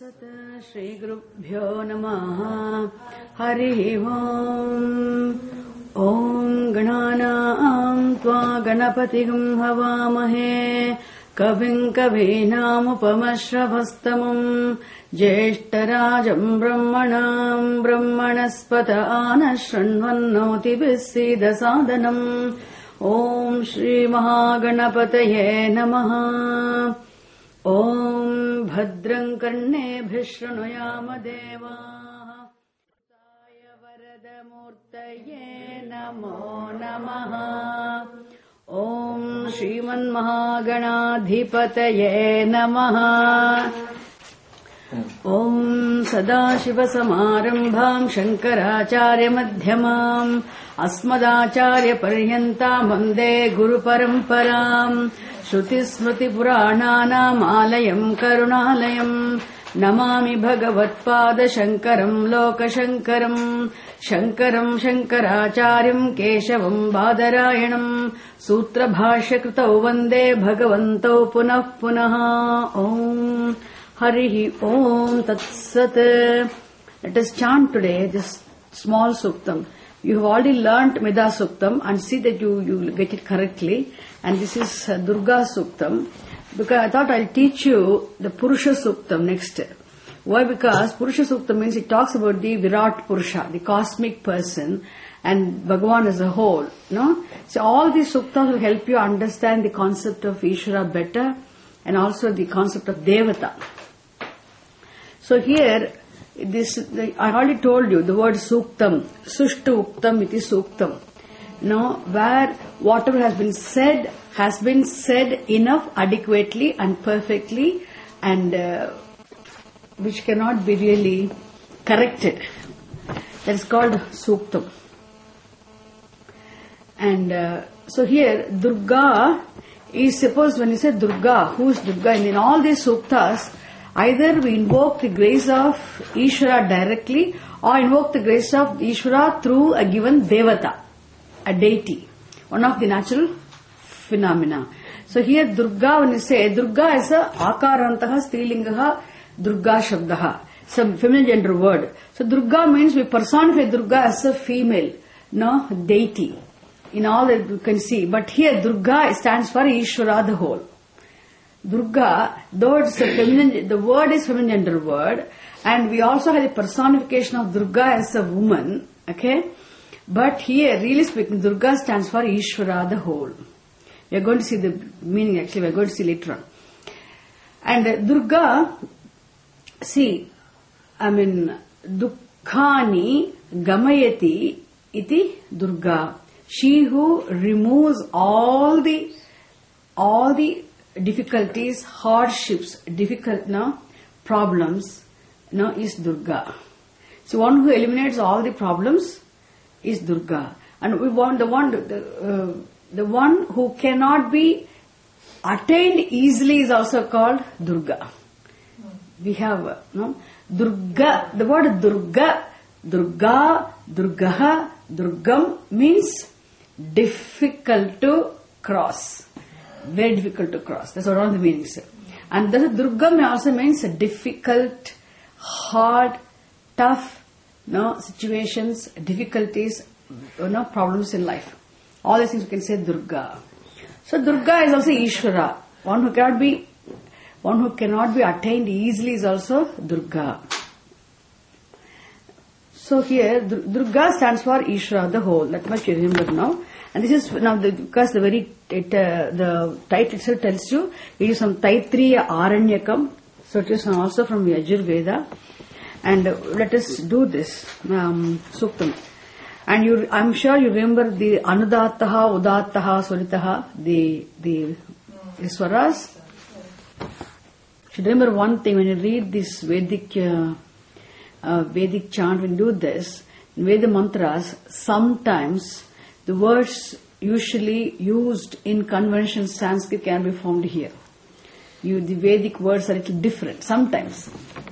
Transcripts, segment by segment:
तत्सत् श्रीगुरुभ्यो नमः हरिः ओम् ॐ गणानां त्वा गणपतिं हवामहे कविं कवीनामुपमश्रवस्तमम् ज्येष्ठराजं ब्रह्मणां ब्रह्मणस्पत आनः शृण्वन्नोतिभिः सीदसादनम् ॐ श्रीमहागणपतये नमः। ॐ भद्रं कर्णेभिः शृणुयाम देवाः ताय वरदमूर्तये नमो नमः। ॐ श्रीमन्महागणाधिपतये नमः। ॐ सदाशिवसमारम्भाम् शङ्कराचार्यमध्यमाम् अस्मदाचार्यपर्यन्ताम् वन्दे गुरुपरम्पराम् श्रुतिस्मृतिपुराणानाम् आलयम् करुणालयम् नमामि भगवत्पादशङ्करम् लोकशङ्करम् शङ्करम् शङ्कराचार्यम् केशवम् बादरायणम् सूत्रभाष्यकृतौ वन्दे भगवन्तौ पुनः पुनः। ॐ हरिः ॐ तत्सत्। Let us chant today this small suktam. You have already learnt Mida Suktam and see that you get it correctly. And this is Durga Suktam. Because I thought I'll teach you the Purusha Suktam next. Why? Because Purusha Suktam means it talks about the Virat Purusha, the cosmic person, and Bhagavan as a whole. No? So all these suktas will help you understand the concept of Ishvara better and also the concept of Devata. So here, I already told you the word suktam, sushtu uktam iti suktam. Now, where whatever has been said enough, adequately and perfectly, and which cannot be really corrected. That is called suktam. And so here, Durga is, suppose when you say Durga, who is Durga? And in all these suktas, either we invoke the grace of Ishvara directly or invoke the grace of Ishvara through a given Devata, a deity, one of the natural phenomena. So here Durga, when you say Durga is a akarantaha strilingaha Durga shabdaha, some feminine gender word. So Durga means we personify Durga as a female, deity, in all that you can see. But here Durga stands for Ishvara, the whole. Durga, though it's a feminine, the word is feminine gender word, and we also have the personification of Durga as a woman, okay? But here, really speaking, Durga stands for Ishvara, the whole. We are going to see the meaning, actually, we are going to see later on. And Durga, Dukkhani Gamayati iti Durga. She who removes all the difficulties, hardships, problems, is Durga. So one who eliminates all the problems is Durga. And we want the one who cannot be attained easily is also called Durga. We have, Durga, the word Durga, Durgaha, Durgam means difficult to cross. Very difficult to cross. That's what all the meanings. And the Durgam also means difficult, hard, tough, situations, difficulties, problems in life. All these things we can say Durga. So Durga is also Ishvara. One who cannot be attained easily is also Durga. So here Durga stands for Ishvara, the whole. That much you remember now. And this is now because the title itself tells you it is from Taittiriya Aranyakam, so it is also from Yajurveda. And let us do this suktam. And I'm sure you remember the Anudattaha, Udattaha, Suritaha, the swaras. You should remember one thing when you read this Vedic chant, when you do this, in Veda mantras, sometimes the words usually used in conventional Sanskrit can be found here. The Vedic words are a little different sometimes.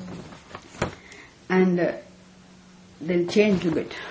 And they'll change a little bit.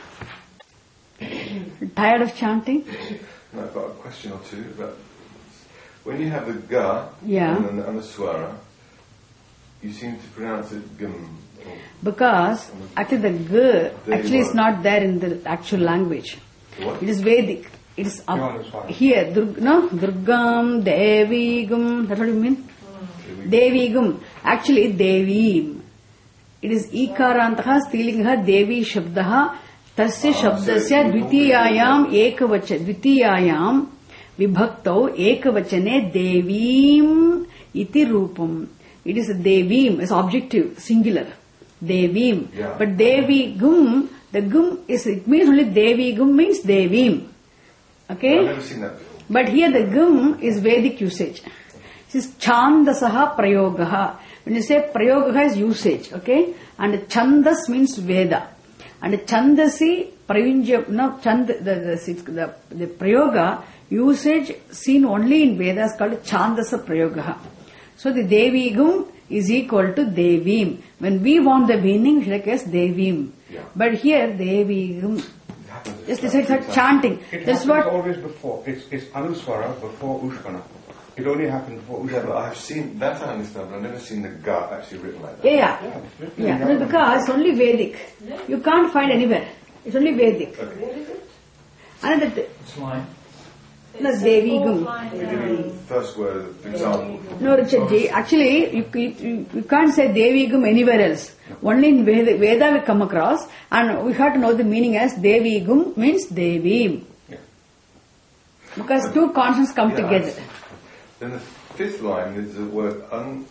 Tired of chanting? No, I've got a question or two. But when you have the ga Yeah. and the swara, you seem to pronounce it gum. Because actually the G actually is not there in the actual language. What? It is Vedic. It is up here. Durgam, Devigum. That's what you mean? Devigum. Actually, Devim. It is Ikarantaha, Stilingha, Devi Shabdaha, Tasya Shabdasya, Dvitiyayam, Ekavacha, Dvitiyayam, Vibhaktau, Ekavachane, Devim, Iti Rupam. It is a Devim, it's objective, singular. Devim. Yeah. But Devi Gum, the Gum is, it means only Devi Gum means Devim. Okay? I've never seen that before. But here the Gum is Vedic usage. This is Chandasaha Prayogaha. When you say Prayogaha is usage, okay? And Chandas means Veda. And Chandasi, Pravinja, no, Chand, the Prayoga, usage seen only in Vedas called Chandasa Prayogaha. So the Devi Gum is equal to Devim. When we want the meaning, we should guess Devim. Yeah. But here Devi Gum. Just it's like chanting. That's what always before. It's Anuswara before Ushvana. It only happened before Ushvana. Yeah, but I've seen that, I understand, but I've never seen the ga actually written like that. Yeah. No, because it's only Vedic. You can't find anywhere. It's only Vedic. Okay. Another It's line. no, Devi Gum. Give me first word, example. No, Richard Ji, actually, you can't say Devi Gum anywhere else. Only in Veda we come across, and we have to know the meaning as Devi Gum means Devim. Yeah. Because two consonants come Yeah, together. Then the fifth line is the word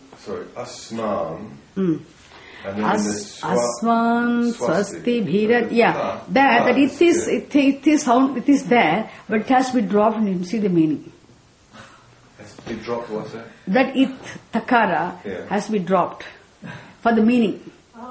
asman. And then Asman Swasti Bhirat. Yeah, that it is sound, it is there, but it has to be dropped and you see the meaning. Has to be dropped, what's that? That it, takara, has to be dropped for the meaning.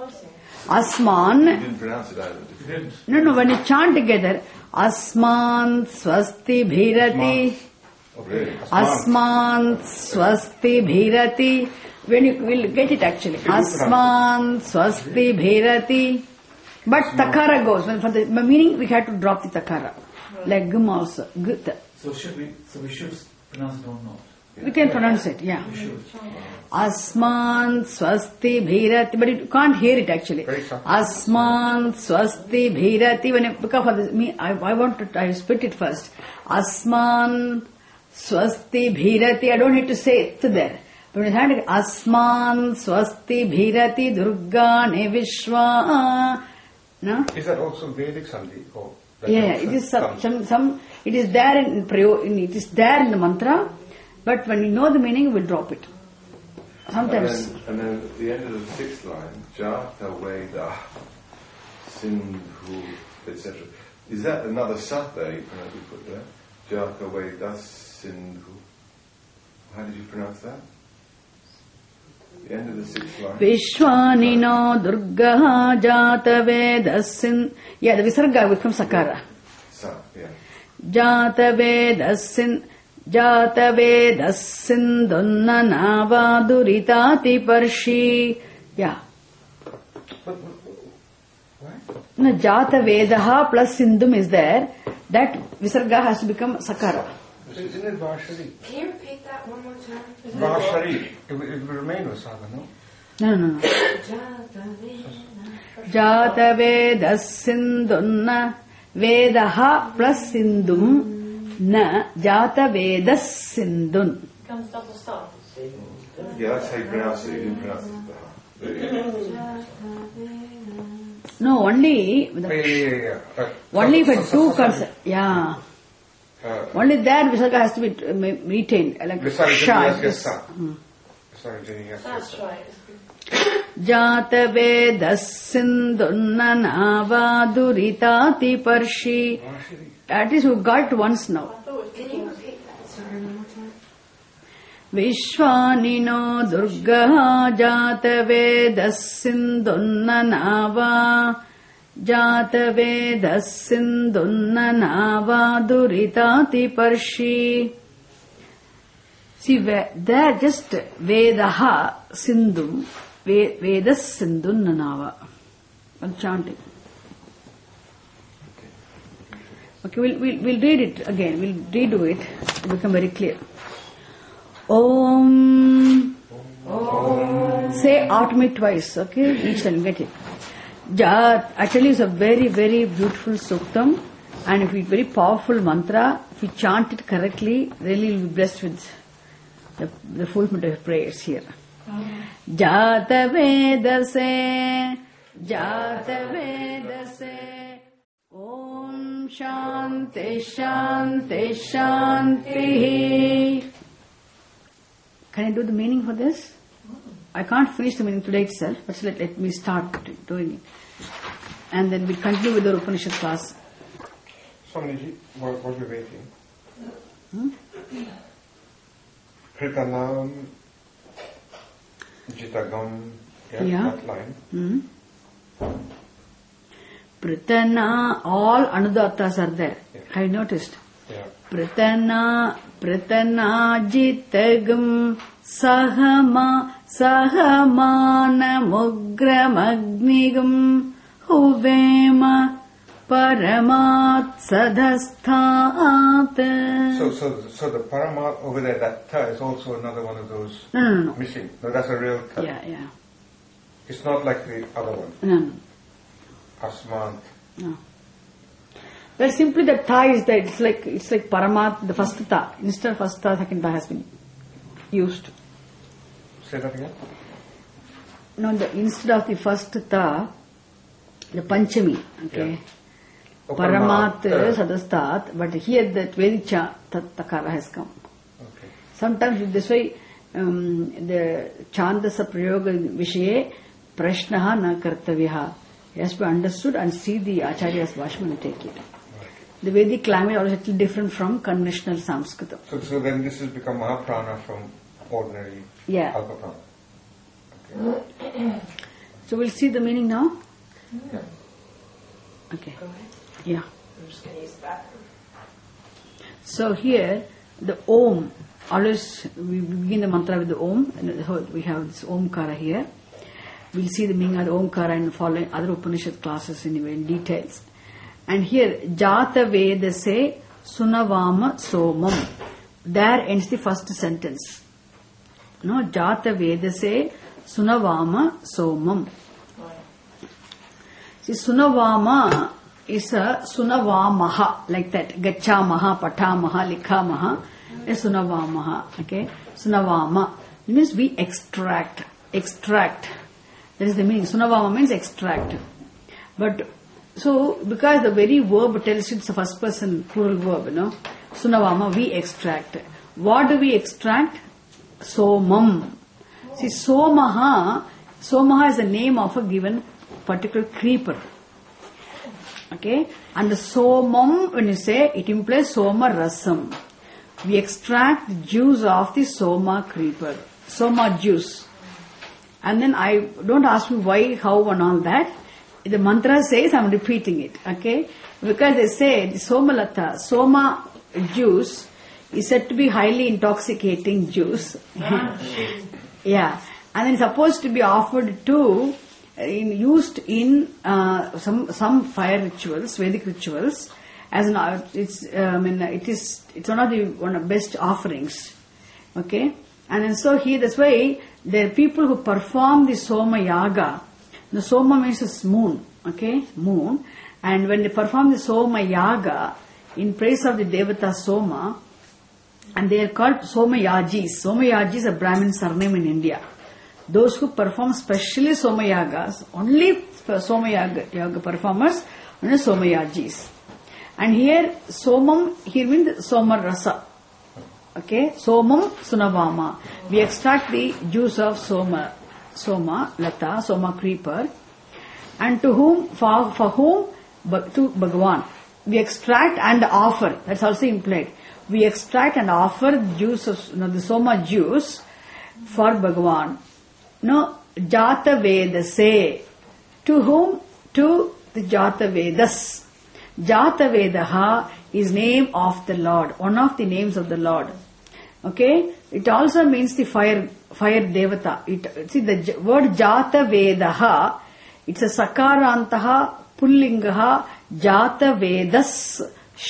Asman. You didn't pronounce it either, did you? No, when you chant together, Asman Swasti Bhirati. Oh, really? Asman Swasti Bhirati. When you will get it actually. Asman Swasti Bhirati. But takara goes. When for the meaning we have to drop the takara. Like gum also. Gutta. So we should pronounce it or not? We can pronounce it, yeah. We should. Asman Swasti Bhirati. But you can't hear it actually. Asman Swasti Bhirati. When you pick up for this, I split it first. Asman Swasti Bhirati. I don't need to say it there. But when you have Asman Swasti Bhirati Durga Nevishwa. No? Is that also Vedic Sandhi? Or Yeah, it is some. It is there it is there in the mantra, but when you know the meaning, we will drop it. Sometimes. And then at the end of the sixth line, Jata Veda Sindhu, etc. Is that another sat there you put there? Jata Veda Sindhu. How did you pronounce that? The end of the sixth line. Vishwanino Durga Jata Vedasin. Yeah, the Visarga will become Sakara. Sa, yeah. Jata Vedasin. Jata Vedasin Dunna Nava Duritati Parshi. Yeah. No, Jata Vedaha plus Sindhum is there. That Visarga has to become Sakara. Isn't it Vashari? Can you repeat that one more time? Vashari. It will remain Vasada, no? No. Jata Vedas Sindhunna Vedaha plus Sindhum na Jata Vedas Sindhun. Comes double stop. Yeah, that's how you pronounce it. You didn't pronounce it. No, only only for two concepts. Yeah. Only that Visarga has to be retained. Like Shah. That's right. Jata Vedas Sindhunna Nava Duritati Parshi. That is, we got once now. Can you repeat that? Sorry, one more time. Vishwanino Durga Jata Vedas Sindhunna Nava Jata Vedas Sindhunna Nava Duritati Parshi. See, there just Vedaha Sindhum, Vedas Sindhunna Nava. I'm chanting. Okay, we'll read it again. We'll redo it to become very clear. Om Say after me twice, okay? Each time, get it. Jat, actually it's a very, very beautiful suktam, and if it's very powerful mantra, if you chant it correctly, really you'll be blessed with the fulfillment of prayers here. Jata Vedase, Jata Vedase, Om Shanti Shanti Shanti. Can I do the meaning for this? I can't finish the meaning today itself, but let me start doing it. And then we continue with the Upanishad class. Swamiji, what we're waiting? Pritanam, Jitagam, that line. Pritana, all Anudattas are there. Yeah. Have you noticed? Yeah. Pritana Jitagam Sahamana Mugramagnigam Huvema Paramat Sadhasthat. So the Paramat over there, that ta is also another one of those No. missing. No, that's a real ta. Yeah. It's not like the other one. No. Asmant. No. Well, simply the ta is there. It's like Paramat, the first ta. Instead of first ta, second ta has been used. Say that again. No, instead of the first ta, the Panchami, okay. Yeah. Paramat Sadastat, but here the Vedicha Takara has come. Okay. Sometimes this way, the Chandasa Prayoga Vishaye Prashnaha na Kartavyaha has to be understood and see the Acharya's Vashman and take it. The Vedic language is also different from conventional Sanskrit. So then this has become Mahaprana from ordinary Alpaprana. Okay. So we'll see the meaning now? Yeah. Okay. Yeah. I'm just going to use the bathroom. So here, the Om, always we begin the mantra with the Om, and we have this Omkara here. We'll see the meaning of the Omkara in the following other Upanishad classes anyway in details. And here, Jata Vedase Sunavama Somam. There ends the first sentence. No, Jata Vedase Sunavama Somam. See, Sunavama is a Sunavamaha, like that. Gachamaha, Patamaha, Likhamaha. Is Sunavamaha. Okay? Sunavama. It means we extract. Extract. That is the meaning. Sunavama means extract. But, so, because the very verb tells it's a first person plural verb, you know. Sunavama, we extract. What do we extract? Somam. See, Somaha is the name of a given particular creeper. Okay? And the Somam, when you say, it implies Soma Rasam. We extract the juice of the Soma creeper. Soma juice. And then don't ask me why, how and all that. The mantra says, I'm repeating it. Okay? Because they say, the Somalata, Soma juice is said to be highly intoxicating juice. Yeah. And it's supposed to be offered to, used in some fire rituals, Vedic rituals, as it's one of the best offerings. Okay? And then so here, that's why there are people who perform the Soma Yaga. The Soma means moon. Okay? Moon. And when they perform the Soma Yaga in praise of the Devata Soma, and they are called Soma Yajis. Soma Yajis is a Brahmin surname in India. Those who perform specially Soma Yagas, only for Soma Yaga performers, are Soma Yajis. And here, Somam, here means Soma Rasa. Okay? Somam Sunavama. We extract the juice of Soma Lata, Soma creeper. And to whom? For whom? To Bhagavan. We extract and offer. That's also implied. We extract and offer juice of, the Soma juice for Bhagavan. No, Jata Vedase. To whom? To the Jata Vedas. Jata Vedaha is name of the Lord. One of the names of the Lord. Okay? It also means the fire devata. See the word Jata Vedaha, it's a Sakarantaha Pullingaha Jata Vedas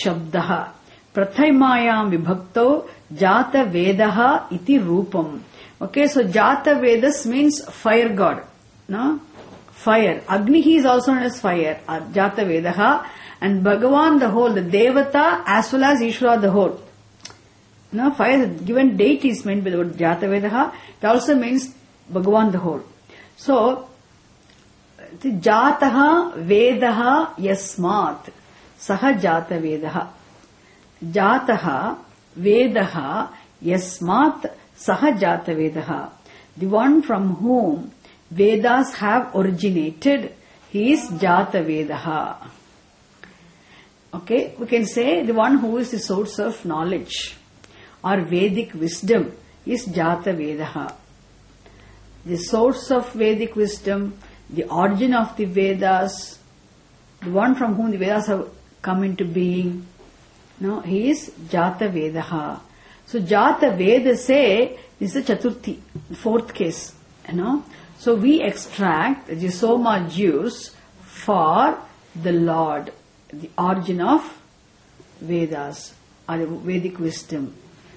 Shabdaha. Prathaimayam vibhakto Jata Vedaha iti rupam. Okay, so Jata Vedas means fire god. No? Fire. Agni is also known as fire. Jata Vedaha. And Bhagavan the whole, the Devata as well as Ishvara the whole. No, fire, given deity is meant by the word Jata Vedaha. It also means Bhagavan the whole. So, Jataha Vedaha Yasmat Saha Jata Vedaha. Jataha Vedaha Yasmat Saha Jata Vedaha. The one from whom Vedas have originated, he is Jata Vedaha. Okay, we can say the one who is the source of knowledge or Vedic wisdom is Jata Vedaha. The source of Vedic wisdom, the origin of the Vedas, the one from whom the Vedas have come into being, no, he is Jata Vedaha. So Jata Vedase is the Chaturthi, fourth case. So we extract the Soma juice for the Lord, the origin of Vedas or the Vedic wisdom.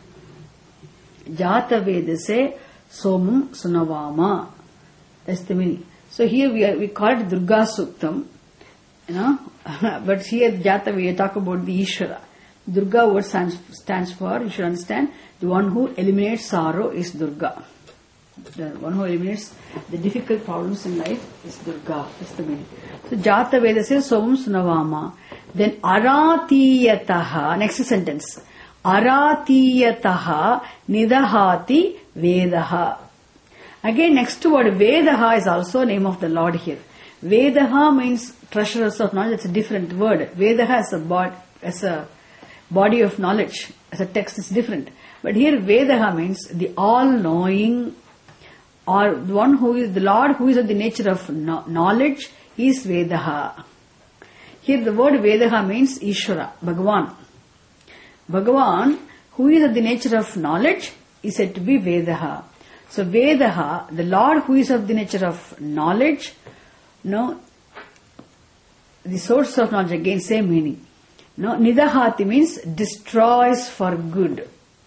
Jata Vedase Somam Sunavama. That's the meaning. So here we call it Durga Suktam, but here Jata we talk about the Ishvara. Durga word stands for, you should understand, the one who eliminates sorrow is Durga. The one who eliminates the difficult problems in life is Durga. That's the meaning. So Jata Vedasya Somam Sunavama. Then Aratiyataha, next sentence. Aratiyataha Nidahati Vedaha. Again, next word Vedaha is also name of the Lord here. Vedaha means treasurers of knowledge. It's a different word. Vedaha as a body of knowledge, as a text is different. But here Vedaha means the all-knowing, or the one who is the Lord who is of the nature of knowledge is Vedaha. Here the word Vedaha means Ishvara, Bhagavan. Bhagavan, who is of the nature of knowledge, is said to be Vedaha. So Vedaha, the Lord who is of the nature of knowledge, the source of knowledge, again same meaning. Nidahati means destroys for good.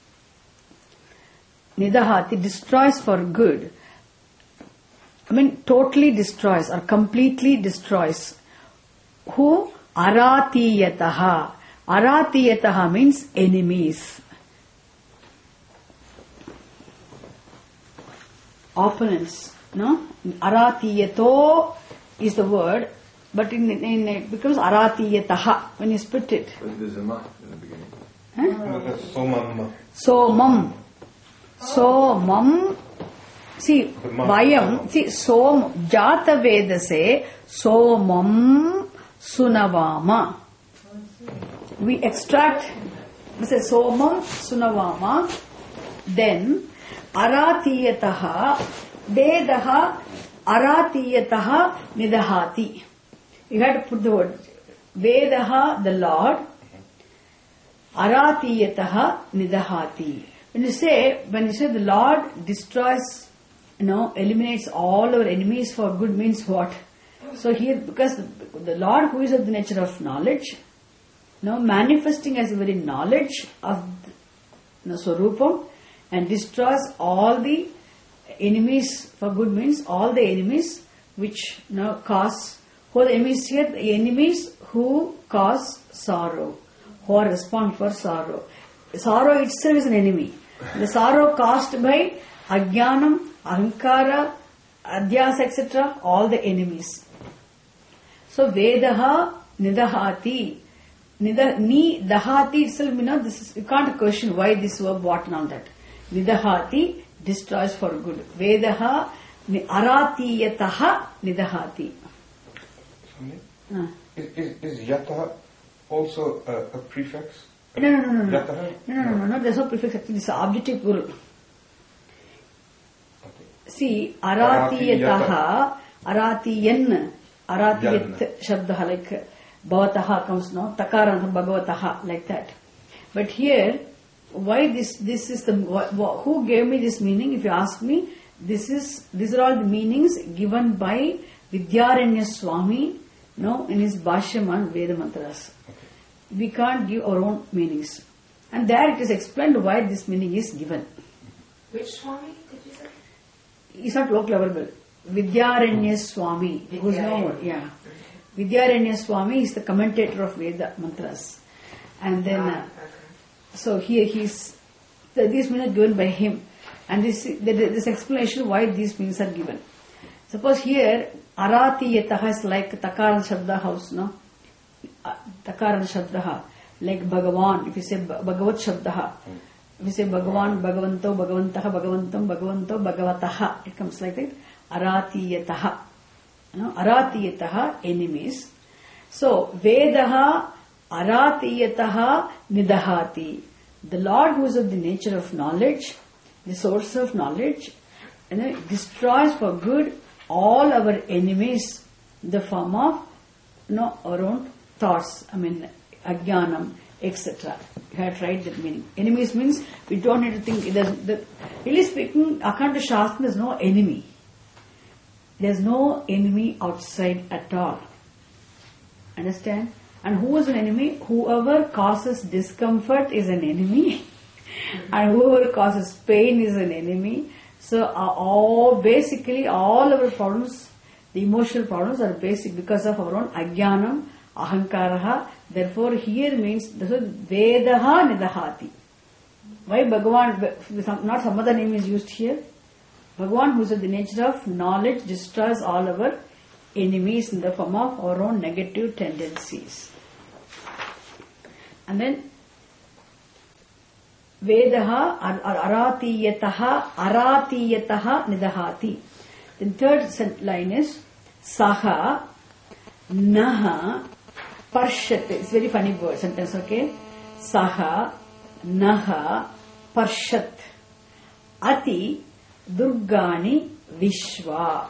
Nidahati destroys for good. Totally destroys or completely destroys. Who? Aratiyataha. Aratiyataha means enemies. Opponents. Aratiyato is the word, but in it becomes Aratiyataha when you split it. But there's a ma in the beginning. No, that's Somam. Somam. Somam. See, Vayam. See, Som. Jata Vedase Somam Sunavama. We extract, we say Somam Sunavama, then Aratiyataha Vedaha Aratiyataha Nidahati. You have to put the word Vedaha, the Lord, Aratiyataha Nidahati. When you say the Lord destroys, eliminates all our enemies for good means what? So here, because the Lord who is of the nature of knowledge, manifesting as the very knowledge of Swarupam, and destroys all the enemies for good means, all the enemies which cause, who are the enemies here? The enemies who cause sorrow, who are responsible for sorrow. Sorrow itself is an enemy. The sorrow caused by Ajnanam, Ahankara, Adhyasa, etc., all the enemies. So Vedaha Nidahati. Nidahati itself, this is, you can't question why this verb, what and all that. Nidahati destroys for good. Vedaha Aratiyataha Nidahati. Is Yata also a prefix? No. Yataha? No, there's no prefix. Actually, this is objective plural. Okay. See, Aratiyataha, Aratiyan, Aratiyat Shabdaha, like Bhavataha comes now, Takaranta Bhagavataha, like that. But here, why this is the, who gave me this meaning? If you ask me, these are all the meanings given by Vidyaranya Swami, in his Bhashyam on Veda Mantras. Okay. We can't give our own meanings. And there it is explained why this meaning is given. Which Swami did you say? he's not local available. Vidyaranya Swami, who's no, yeah. Vidyaranya Swami is the commentator of Veda mantras. And then, so here these means are given by him. And this explanation why these means are given. Suppose here, Arati Yataha is like Takaran Shabda house, no? Takaran Shabdaha, like Bhagavan, if you say Bhagavat Shabdaha. If you say Bhagavan, Bhagavanto, Bhagavantaha, Bhagavantam, Bhagavanto, Bhagavataha, it comes like that. Aratiyataha. Aratiyataha, enemies. So, Vedaha Aratiyataha Nidahati. The Lord who is of the nature of knowledge, the source of knowledge, and then destroys for good all our enemies in the form of our own thoughts, ajnanam, etc. You have tried that meaning. Enemies means we don't need to think. Really speaking, according to Shastra, there is no enemy. There is no enemy outside at all. Understand? And who is an enemy? Whoever causes discomfort is an enemy. And whoever causes pain is an enemy. So basically all our problems, the emotional problems are basic because of our own ajnanam, ahankaraha. Therefore here means Vedaha Nidahati. Why Bhagavan, not some other name is used here? Bhagavan, who is of the nature of knowledge, destroys all our enemies in the form of our own negative tendencies. And then Vedaha aratiyataha nidahati. Then third line is Saha Naha Parshat. It's very funny word sentence, okay? Saha Naha Parshat Ati Durgani Vishwa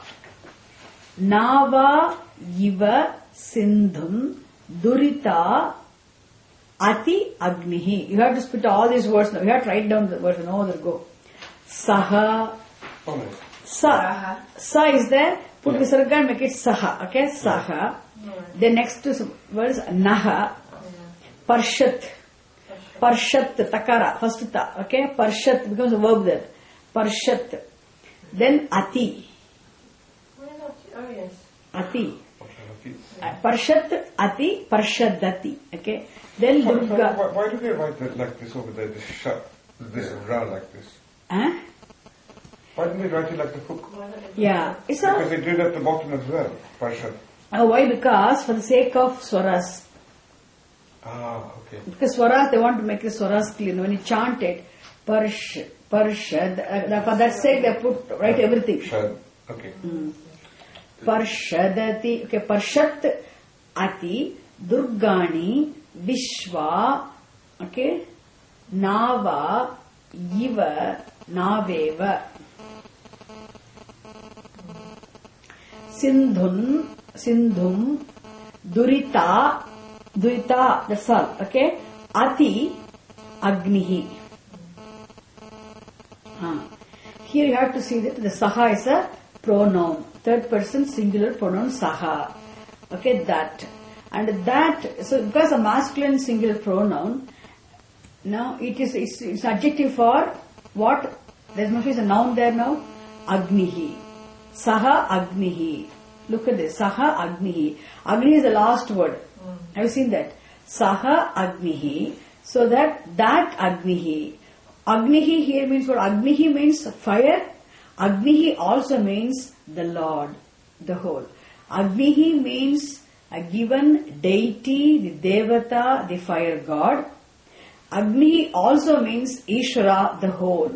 Nava Yiva Sindhum Durita Ati Agnihi. You have to spit all these words now. You have to write down the words. No other go. Saha. Sa. Sa is there. Put visarga and make it Saha. Okay? Saha. Then next word is Naha. Parshat. Parshat. Takara. First ta. Okay? Parshat becomes a verb there. Parshat. Then Ati. Oh yes. Ati. Parshat, Ati, Parshadati. Okay. Then Durga. Why do they write that like this over there? This ra like this. Huh? Why didn't they write it like the hook? Yeah. Because they did at the bottom as well. Parshat. Why? Because for the sake of swaras. Okay. Because swaras, they want to make the swaras clear. When you chant it, Parshad, for that sake they write everything. Shad. Okay. Parshadati, okay, Parshat Ati Durgani Vishwa, okay, Nava Yiva Naveva Sindhum Durita, that's all, okay, Ati Agnihi. Here you have to see that the Saha is a pronoun. Third person singular pronoun Saha. Okay, that. And that, so because a masculine singular pronoun, now it's adjective for what? There must be a noun there now. Agnihi. Saha Agnihi. Look at this. Saha Agnihi. Agni is the last word. Have you seen that? Saha Agnihi. So that Agnihi. Agnihi here means what? Agnihi means fire. Agnihi also means the Lord, the whole. Agnihi means a given deity, the Devata, the fire god. Agnihi also means Ishvara, the whole.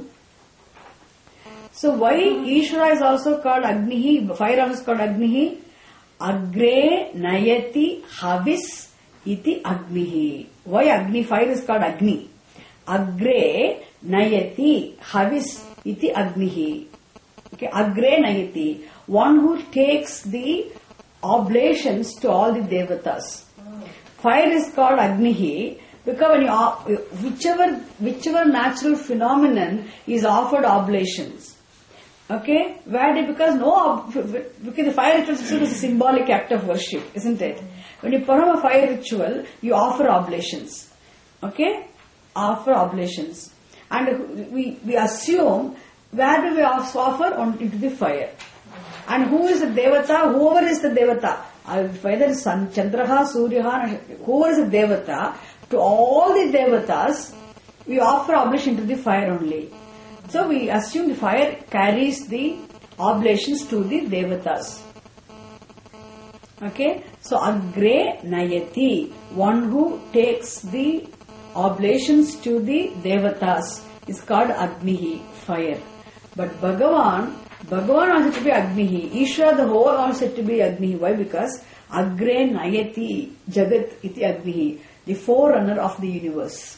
So why Ishvara is also called Agnihi, fire also is called Agnihi? Agre Nayati Havis iti Agnihi. Why Agni? Fire is called Agni. Agre Nayati Havis iti Agnihi. Okay, Agre Nayati, one who takes the oblations to all the devatas. Fire is called Agnihi because when whichever natural phenomenon is offered oblations. Okay, because the fire ritual itself is a symbolic act of worship, isn't it? When you perform a fire ritual, you offer oblations. Okay, offer oblations, and we assume where do we offer? Into the fire. And who is the Devata? Whoever is the Devata, whether Sun, Chandraha, Suryaha, whoever is the Devata, to all the Devatas, we offer oblation to the fire only. So we assume the fire carries the oblations to the Devatas. Okay? So Agre Nayati, one who takes the oblations to the Devatas, is called Agnihi, fire. But Bhagavan also to be Agnihi. Ishvara, the whole, also said to be Agnihi. Why? Because Agre Nayati Jagat iti Agnihi, the forerunner of the universe.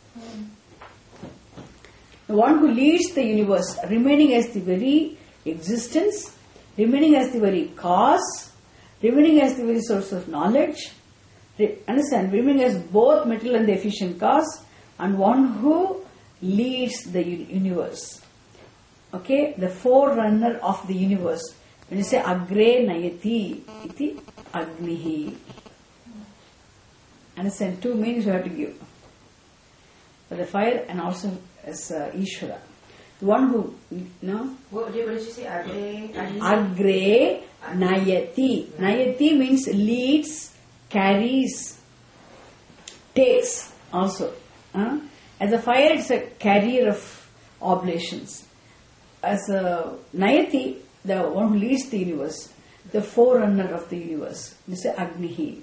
The one who leads the universe, remaining as the very existence, remaining as the very cause, remaining as the very source of knowledge, understand, remaining as both material and the efficient cause, and one who leads the universe. Okay, the forerunner of the universe. When you say Agre Nayati, iti Agnihi. Understand, two meanings you have to give. For the fire and also as Ishvara. The one who, no? What did you say? Agre Nayati. Nayati means leads, carries, takes also. As a fire, it's a carrier of oblations. As a Nayati, the one who leads the universe, the forerunner of the universe. This is Agnihi.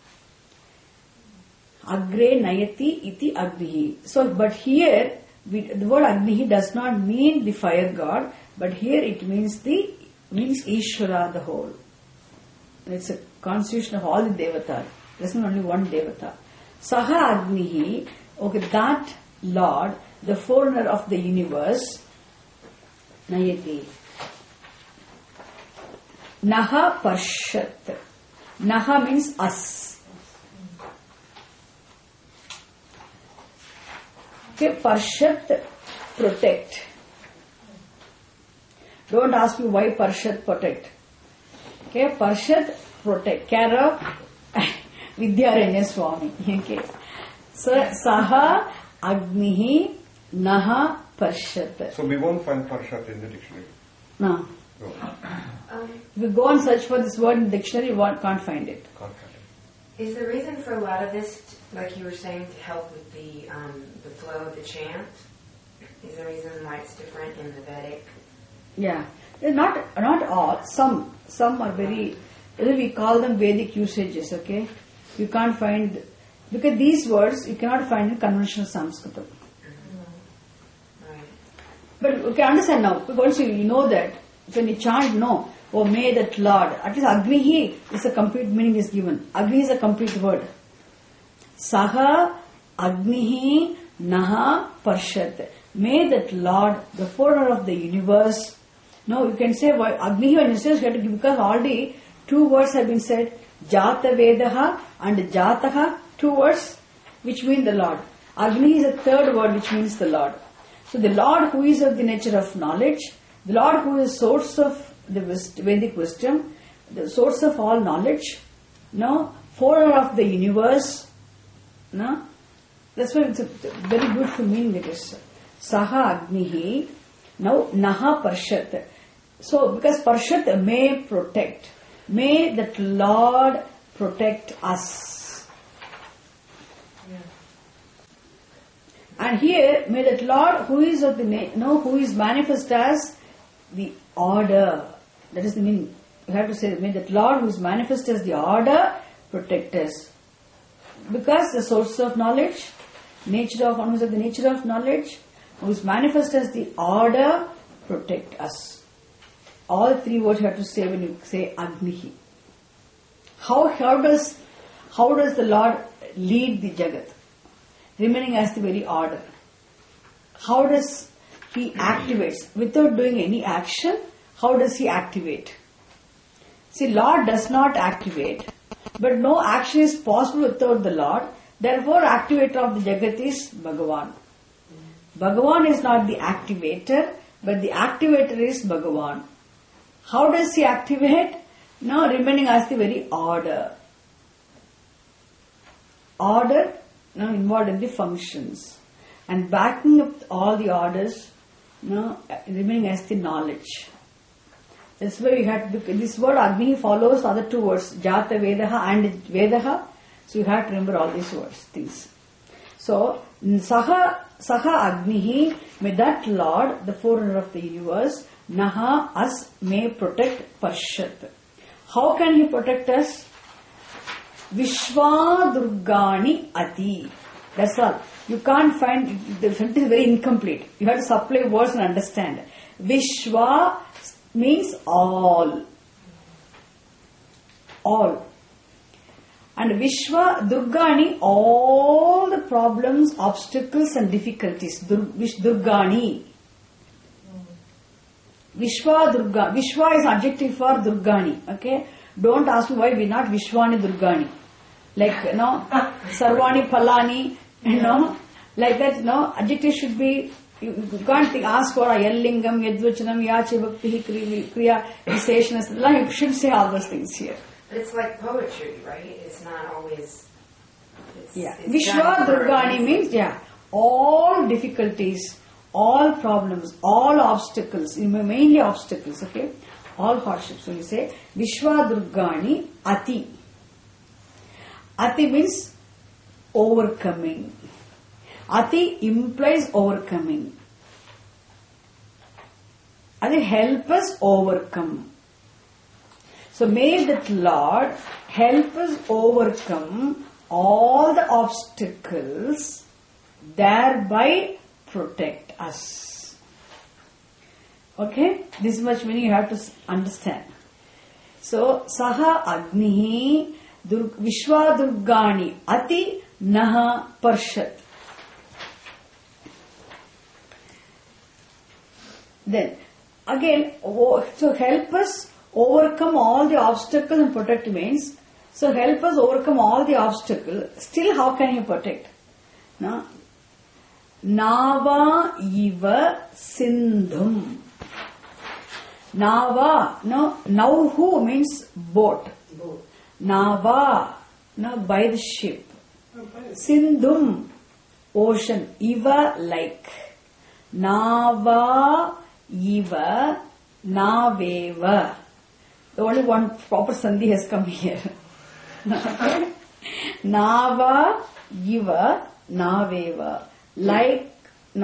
Agre Nayati iti Agnihi. So, but here, the word Agnihi does not mean the fire god, but here it means Ishvara, the whole. It's a constitution of all the Devatas. There's not only one Devata. Saha Agnihi, okay, that Lord, the forerunner of the universe, Nayati. Naha Parshat. Naha means us. Okay, Parshat, protect. Don't ask me why Parshat protect. Okay, Parshat protect. Care of Vidyaranya Swami. Okay. So, Saha Agnihi Naha Parshat. So we won't find Parshat in the dictionary. No. No. If you go and search for this word in the dictionary, you can't find it. Can't find it. Is the reason for a lot of this, like you were saying, to help with the flow of the chant? Is the reason why it's different in the Vedic? Yeah. Not all. Some are very, we call them Vedic usages, okay? You can't find, because these words you cannot find in conventional Sanskrit. Right. But you can understand now, once you know that, when you chant, no, oh may that Lord, at least Agnihi is a complete meaning is given. Agni is a complete word. Saha Agnihi Naha Parshat. May that Lord, the forerunner of the universe. No, you can say why Agnihi when you say you have to give, because already two words have been said, Jata Vedaha and Jataha, two words which mean the Lord. Agni is a third word which means the Lord. So the Lord who is of the nature of knowledge, the Lord who is source of the Vedic wisdom, the source of all knowledge, no, forerunner of the universe, no. That's why it's a very beautiful meaning it is. Saha Agnihi, now Naha Parshat. So because Parshat may protect, may that Lord protect us. Yeah. And here, may that Lord who is of the who is manifest as the order. That is the meaning. You have to say, may that Lord who is manifest as the order protect us. Because the source of knowledge, nature of one who is of the nature of knowledge, who is manifest as the order, protect us. All three words you have to say when you say Agnihi. How does the Lord lead the Jagat? Remaining as the very order. How does He activates? Without doing any action, how does He activate? See, Lord does not activate, but no action is possible without the Lord. Therefore, activator of the Jagat is Bhagavan. Bhagavan is not the activator, but the activator is Bhagavan. How does He activate? No, remaining as the very order. Order, now involved in the functions. And backing up all the orders remaining as the knowledge. That's why we had this word Agni follows other two words, Jata Vedaha and Vedaha. So you have to remember all these things. So Saha Agnihi, may that Lord, the forerunner of the universe, Naha, us, may protect Parshat. How can he protect us? Vishwa Durgani Ati. That's all. You can't find, the sentence is very incomplete. You have to supply words and understand. Vishwa means all. All. And Vishwa Durgani, all the problems, obstacles and difficulties. Durgani. Vishwa Durga. Vishwa is adjective for Durgani. Okay? Don't ask me why we not Vishwani Durgani. Like, Sarvani Palani, like that, adjective should be, you can't ask for Yellingam, Yadvachanam, Yache Bhakti, Kriya, Visheshanas. You shouldn't say all those things here. But it's like poetry, right? It's not always. It's Vishwa Durgani means, all difficulties, all problems, all obstacles, mainly obstacles, okay? All hardships. So you say, Vishwa Durgani Ati. Ati means overcoming. Ati implies overcoming. Ati help us overcome. So may that Lord help us overcome all the obstacles, thereby protect us. Okay? This much meaning you have to understand. So, Saha Agnihi Vishwa Durgani Ati Naha Parshat. Then, again, so help us overcome all the obstacles and protect means, so help us overcome all the obstacles. Still, how can you protect? No? Nava Iva Sindhum. Nava, Nauhu means boat. Nava, by the ship. Sindhum, ocean. Iva, like. Nava, Iva, Naveva. The only one proper sandhi has come here. Nava, Iva, Naveva. Like,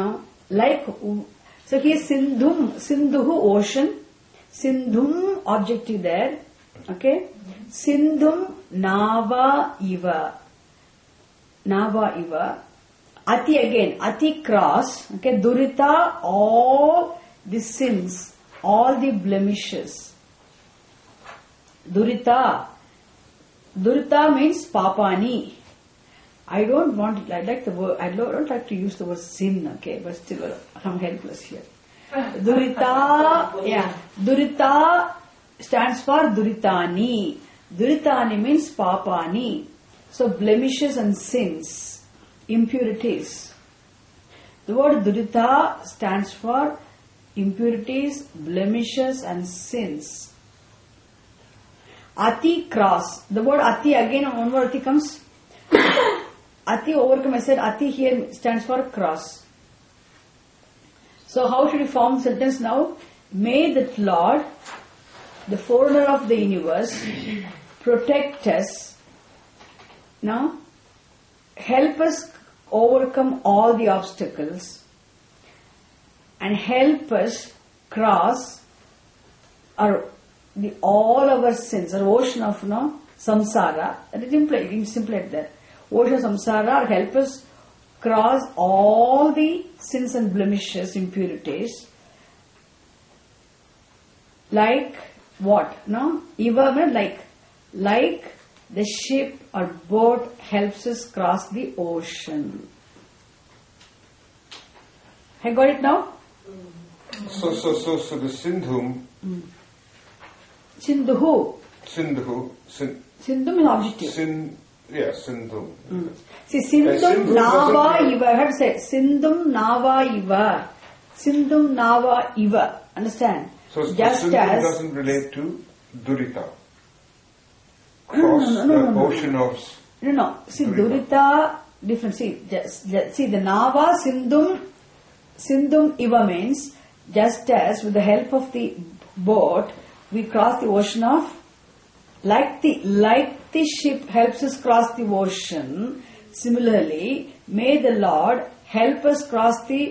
so here Sindhum, Sindhuhu, ocean. Sindhum, objective there. Okay? Sindhum, Nava, Iva. Nava, Iva. Ati again, Ati cross. Okay? Durita, all the sins, all the blemishes. Durita. Durita means papani. I don't like the word, I don't like to use the word sin, okay, but still I'm helpless here. Durita, Durita stands for Duritani. Duritani means papani. So blemishes and sins, impurities. The word Durita stands for impurities, blemishes and sins. Ati cross. The word Ati again, one word Ati comes. Ati overcome, I said Ati here stands for cross. So how should we form sentence now? May that Lord, the forerunner of the universe, protect us. Now, help us overcome all the obstacles and help us cross all our sins, our ocean of samsara. That is simply like that. Ocean of samsara, help us cross all the sins and blemishes, impurities. Like what? Even like the ship or boat helps us cross the ocean. I got it now? So the Sindhum. Sindhuhu. Sindhum is objective. Sindhum. See, Sindhum Nava Iva. I have to say, Sindhum Nava Iva. Sindhum Nava Iva. Understand? So just Sindhum as doesn't relate to Durita. Cross the ocean of. No. See, Durita, different. See, see the Nava Sindhum Iva means just as with the help of the boat, we cross the ocean of, like the ship helps us cross the ocean, similarly, may the Lord help us cross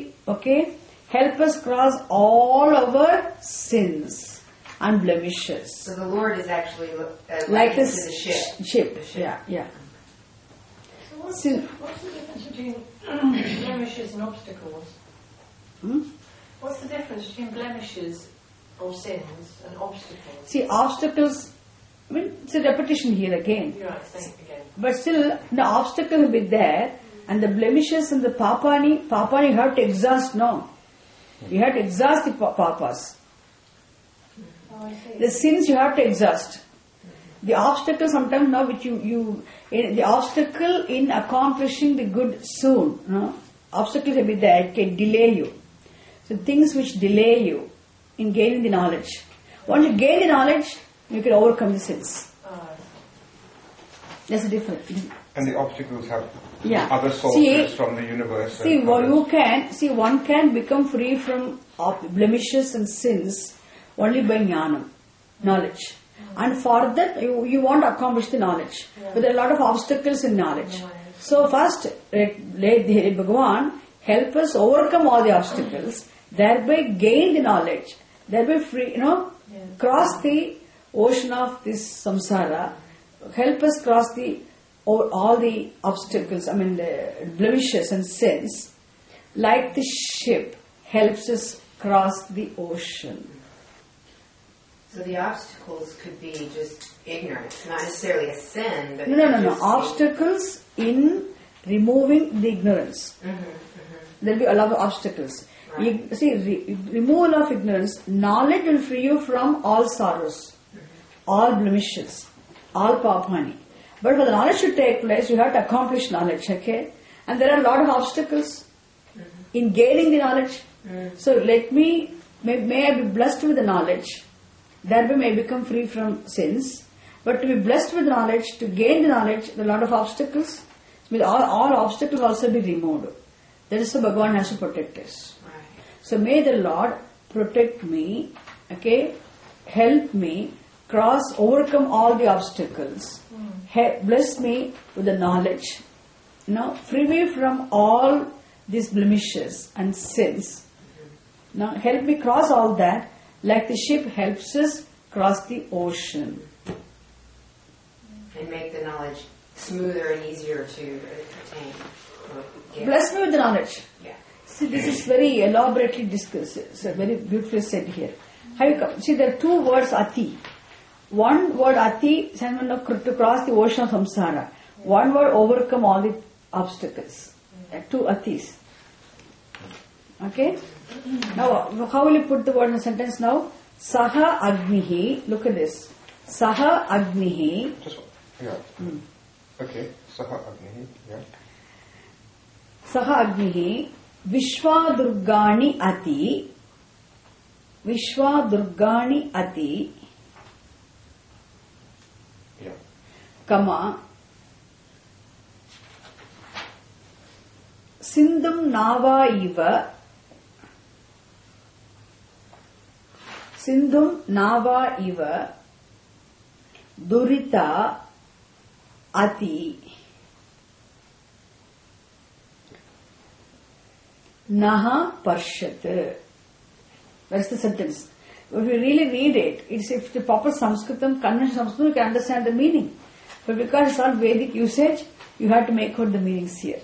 help us cross all our sins and blemishes. So the Lord is actually Like to this the ship. ship. The ship. Yeah. So what's Sin- the difference between blemishes and obstacles? Hmm? What's the difference between blemishes or sins and obstacles? See, obstacles, I mean, it's a repetition here again. You're right, saying it again. But still, the obstacle will be there, and the blemishes and the papani you have to exhaust now. You have to exhaust the papas. Oh, I see. The sins you have to exhaust. The obstacle sometimes now which the obstacle in accomplishing the good soon. Obstacles will be there, it can delay you. So things which delay you in gaining the knowledge. Once you gain the knowledge, you can overcome the sins. Oh, That's the difference. And the obstacles have Yeah. other sources See, from the universe. See, and others. one can become free from blemishes and sins only by jnanam, knowledge. And for that, you want to accomplish the knowledge. But there are a lot of obstacles in knowledge. So first, let Bhagavan help us overcome all the obstacles, thereby gain the knowledge, thereby free, cross the ocean of this samsara, help us cross all the obstacles, the blemishes and sins, like the ship helps us cross the ocean. So the obstacles could be just ignorance, not necessarily a sin, but No. just Obstacles in removing the ignorance. There will be a lot of obstacles. Right. Removal of ignorance, knowledge will free you from all sorrows, all blemishes, all papani. But for the knowledge to take place, you have to accomplish knowledge, okay? And there are a lot of obstacles in gaining the knowledge. So may I be blessed with the knowledge, thereby may become free from sins. But to be blessed with knowledge, to gain the knowledge, there are a lot of obstacles. So all obstacles also be removed. That is why Bhagavan has to protect us. Right. So may the Lord protect me, help me overcome all the obstacles. Bless me with the knowledge. Free me from all these blemishes and sins. Now help me cross all that, like the ship helps us cross the ocean. And make the knowledge smoother and easier to attain. or get. Bless me with the knowledge. Yeah. See, this is very elaborately discussed. It's very beautifully said here. How you come? See, there are two words, ati. One word, ati, to cross the ocean of samsara. One word, overcome all the obstacles. Two atis. Okay? Now, how will you put the word in a sentence now? Saha agnihi. Look at this. Saha agnihi. Just one. Yeah. Okay. Saha Agnihi. Yeah. Saha agnihi. Vishwadurgani ati. Vishwadurgani ati. Yeah. Kama. Sindhum nava iva. Sindhum nava iva. Durita ati. Naha parshat. That's the sentence. If you really read it, it's if the proper Sanskritam, conventional Sanskritam, you can understand the meaning. But because it's all Vedic usage, you have to make out the meanings here.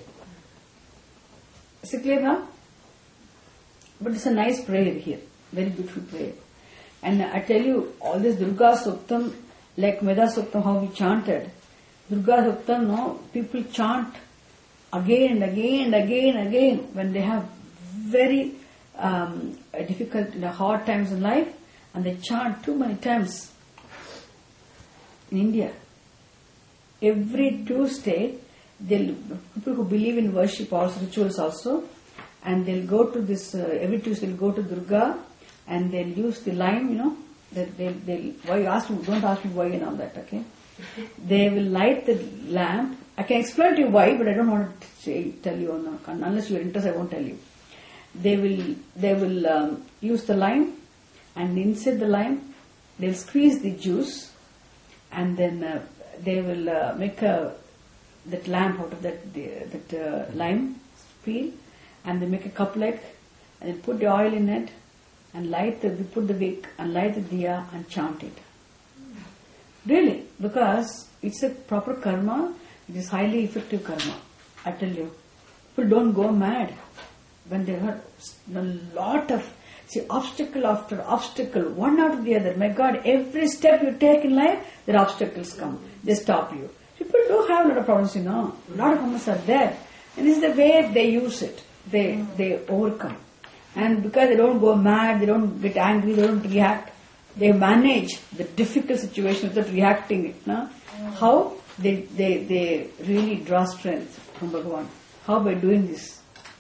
Is it clear now? But it's a nice prayer here. Very beautiful prayer. And I tell you, all this Durga Suktam, like Meda Suktam, how we chanted. Durga Suktam, no, people chant again and again and again and again when they have very difficult, hard times in life, and they chant too many times. In India, every Tuesday, people who believe in worship, also rituals also, and they'll go to this, every Tuesday they'll go to Durga, and they'll use the lime, that don't ask me why and all that, okay? They will light the lamp. I can explain to you why, but I don't want to tell you, unless you're interested, I won't tell you. They will use the lime, and inside the lime, they'll squeeze the juice, and then they will make that lamp out of that lime peel, and they make a couplet, and then put the oil in it, and put the wick, and light the diya, and chant it. Really, because it's a proper karma, it is highly effective karma, I tell you. People don't go mad when they have a lot of, obstacle after obstacle, one after the other. My God, every step you take in life, there are obstacles come. They stop you. People do have a lot of problems, A lot of problems are there. And this is the way they use it. They overcome. And because they don't go mad, they don't get angry, they don't react, they manage the difficult situation without reacting it. How? They really draw strength from Bhagavan. How? By doing this.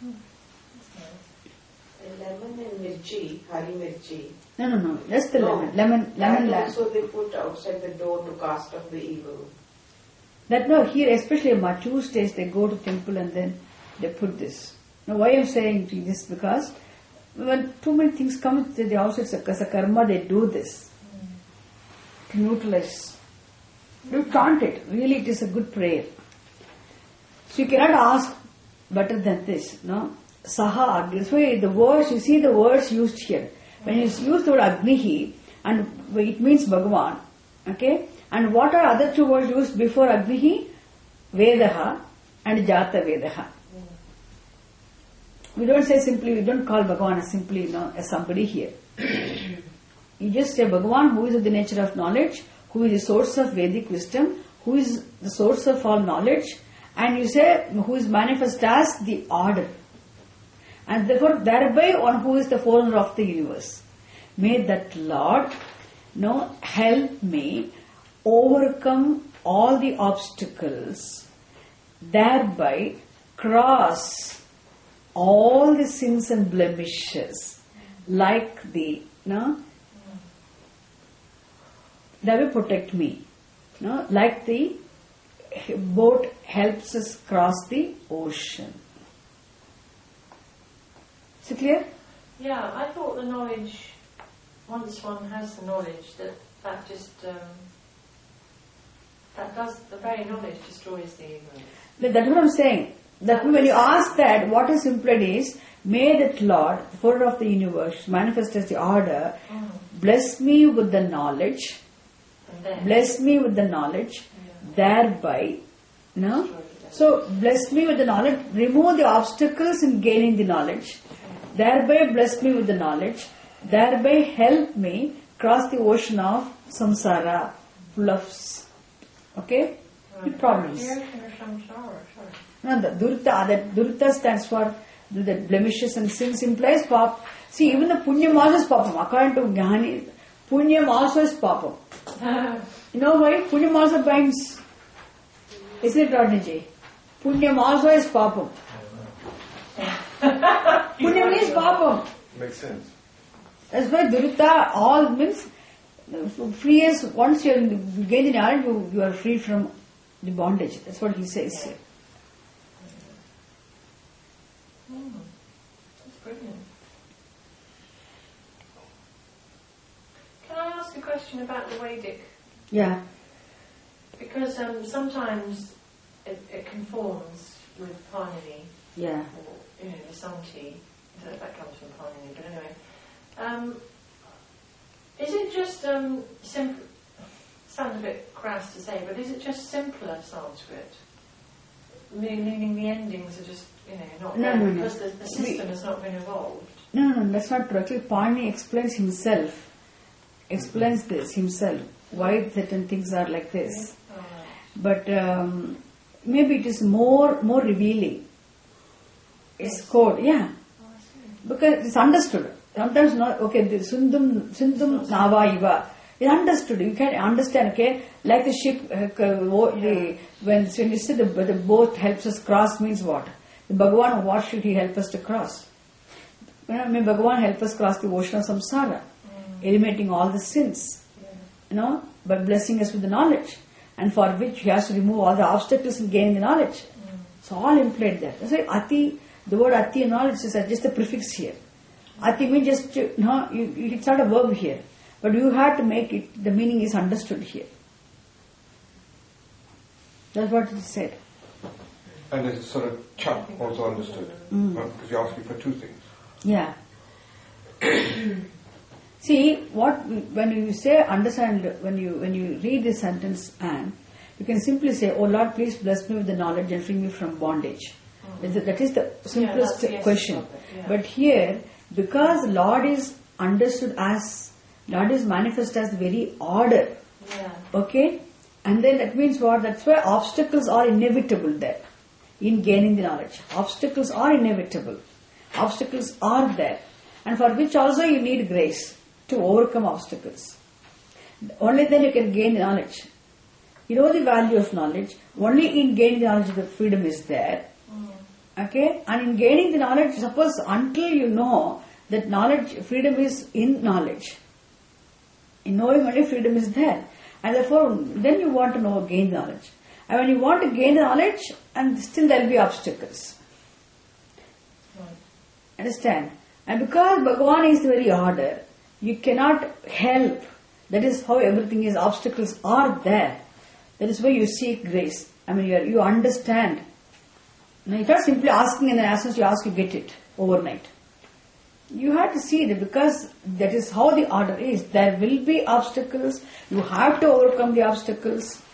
Lemon and mirchi, hari mirchi. No. Just the lemon. And also they put outside the door to cast off the evil. Here, especially on Tuesdays, they go to temple and then they put this. Now, why I'm saying this? Because when too many things come, they also, it's a karma, they do this. To neutralize. You chant it. Really, it is a good prayer. So you cannot ask better than this, no? Saha Agni. So the words, you see the words used here. When you use the word Agnihi, and it means Bhagavan, okay? And what are other two words used before Agnihi? Vedaha and Jata Vedaha. We don't say simply, we don't call Bhagavan as simply, as somebody here. You just say Bhagavan, who is of the nature of knowledge, who is the source of Vedic wisdom, who is the source of all knowledge, and you say who is manifest as the order. And therefore, thereby on who is the forerunner of the universe. May that Lord help me overcome all the obstacles, thereby cross all the sins and blemishes, like the, that will protect me. Like the boat helps us cross the ocean. Is it clear? Yeah, I thought the knowledge, once one has the knowledge, that just, the very knowledge destroys the evil. That's what I'm saying. That when you ask that, what is implied is, may that Lord, the forerunner of the universe, manifest as the order, bless me with the knowledge, thereby, so bless me with the knowledge, remove the obstacles in gaining the knowledge, thereby bless me with the knowledge, thereby help me cross the ocean of samsara, full of, with problems. The ocean of samsara, sorry. No, the durta stands for the blemishes and sins, implies pap. See, even the punyam also is papam. According to Jnani, punyam also is papam. You know why? Punyam also binds. Isn't it, Radhiji? Punyam also is papam. Punyam is papam. Makes sense. That's why durta all means free as once you gain the knowledge, you are free from the bondage. That's what he says here. That's brilliant. Can I ask a question about the Vedic? Yeah. Because sometimes it conforms with Panini. Yeah. Or, the Santi. I don't know if that comes from Panini, but anyway. Is it just simple? Sounds a bit crass to say, but is it just simpler Sanskrit? Meaning the endings are just, not there because the system has not been evolved. No, that's not true. Actually, Pani explains this himself, why certain things are like this. Okay. But maybe it is more revealing. It's code, yeah. Oh, I see. Because it's understood. Sometimes not, the Sindhum Nava Iva. It's understood. You can understand, like the ship, when you say the boat helps us cross means what? The Bhagavan, what should he help us to cross? May Bhagavan help us cross the ocean of samsara, eliminating all the sins, by blessing us with the knowledge, and for which he has to remove all the obstacles in gaining the knowledge. It's all implied there. That's why Ati, the word Ati and all, it's just a prefix here. Ati means just, it's not a verb here. But you have to make it, the meaning is understood here. That's what it said. And there's a sort of chap also understood. Because you're asking for two things. Yeah. See, when you say understand, when you read this sentence, and you can simply say, "Oh Lord, please bless me with the knowledge and free me from bondage." That is the simplest question. Yeah. But here, because Lord is understood as, Lord is manifest as very order. Yeah. Okay? And then that means what? That's why obstacles are inevitable there in gaining the knowledge. Obstacles are inevitable. Obstacles are there. And for which also you need grace to overcome obstacles. Only then you can gain knowledge. You know the value of knowledge. Only in gaining the knowledge the freedom is there. Okay? And in gaining the knowledge, suppose until you know that knowledge, freedom is in knowledge. In knowing only freedom is there. And therefore, then you want to gain knowledge. And when you want to gain knowledge, and still there will be obstacles. Understand? And because Bhagavan is the very order, you cannot help. That is how everything is. Obstacles are there. That is why you seek grace. I mean, you understand. Now, you're not simply asking, and then as soon as you ask, you get it overnight. You have to see that because that is how the order is. There will be obstacles. You have to overcome the obstacles.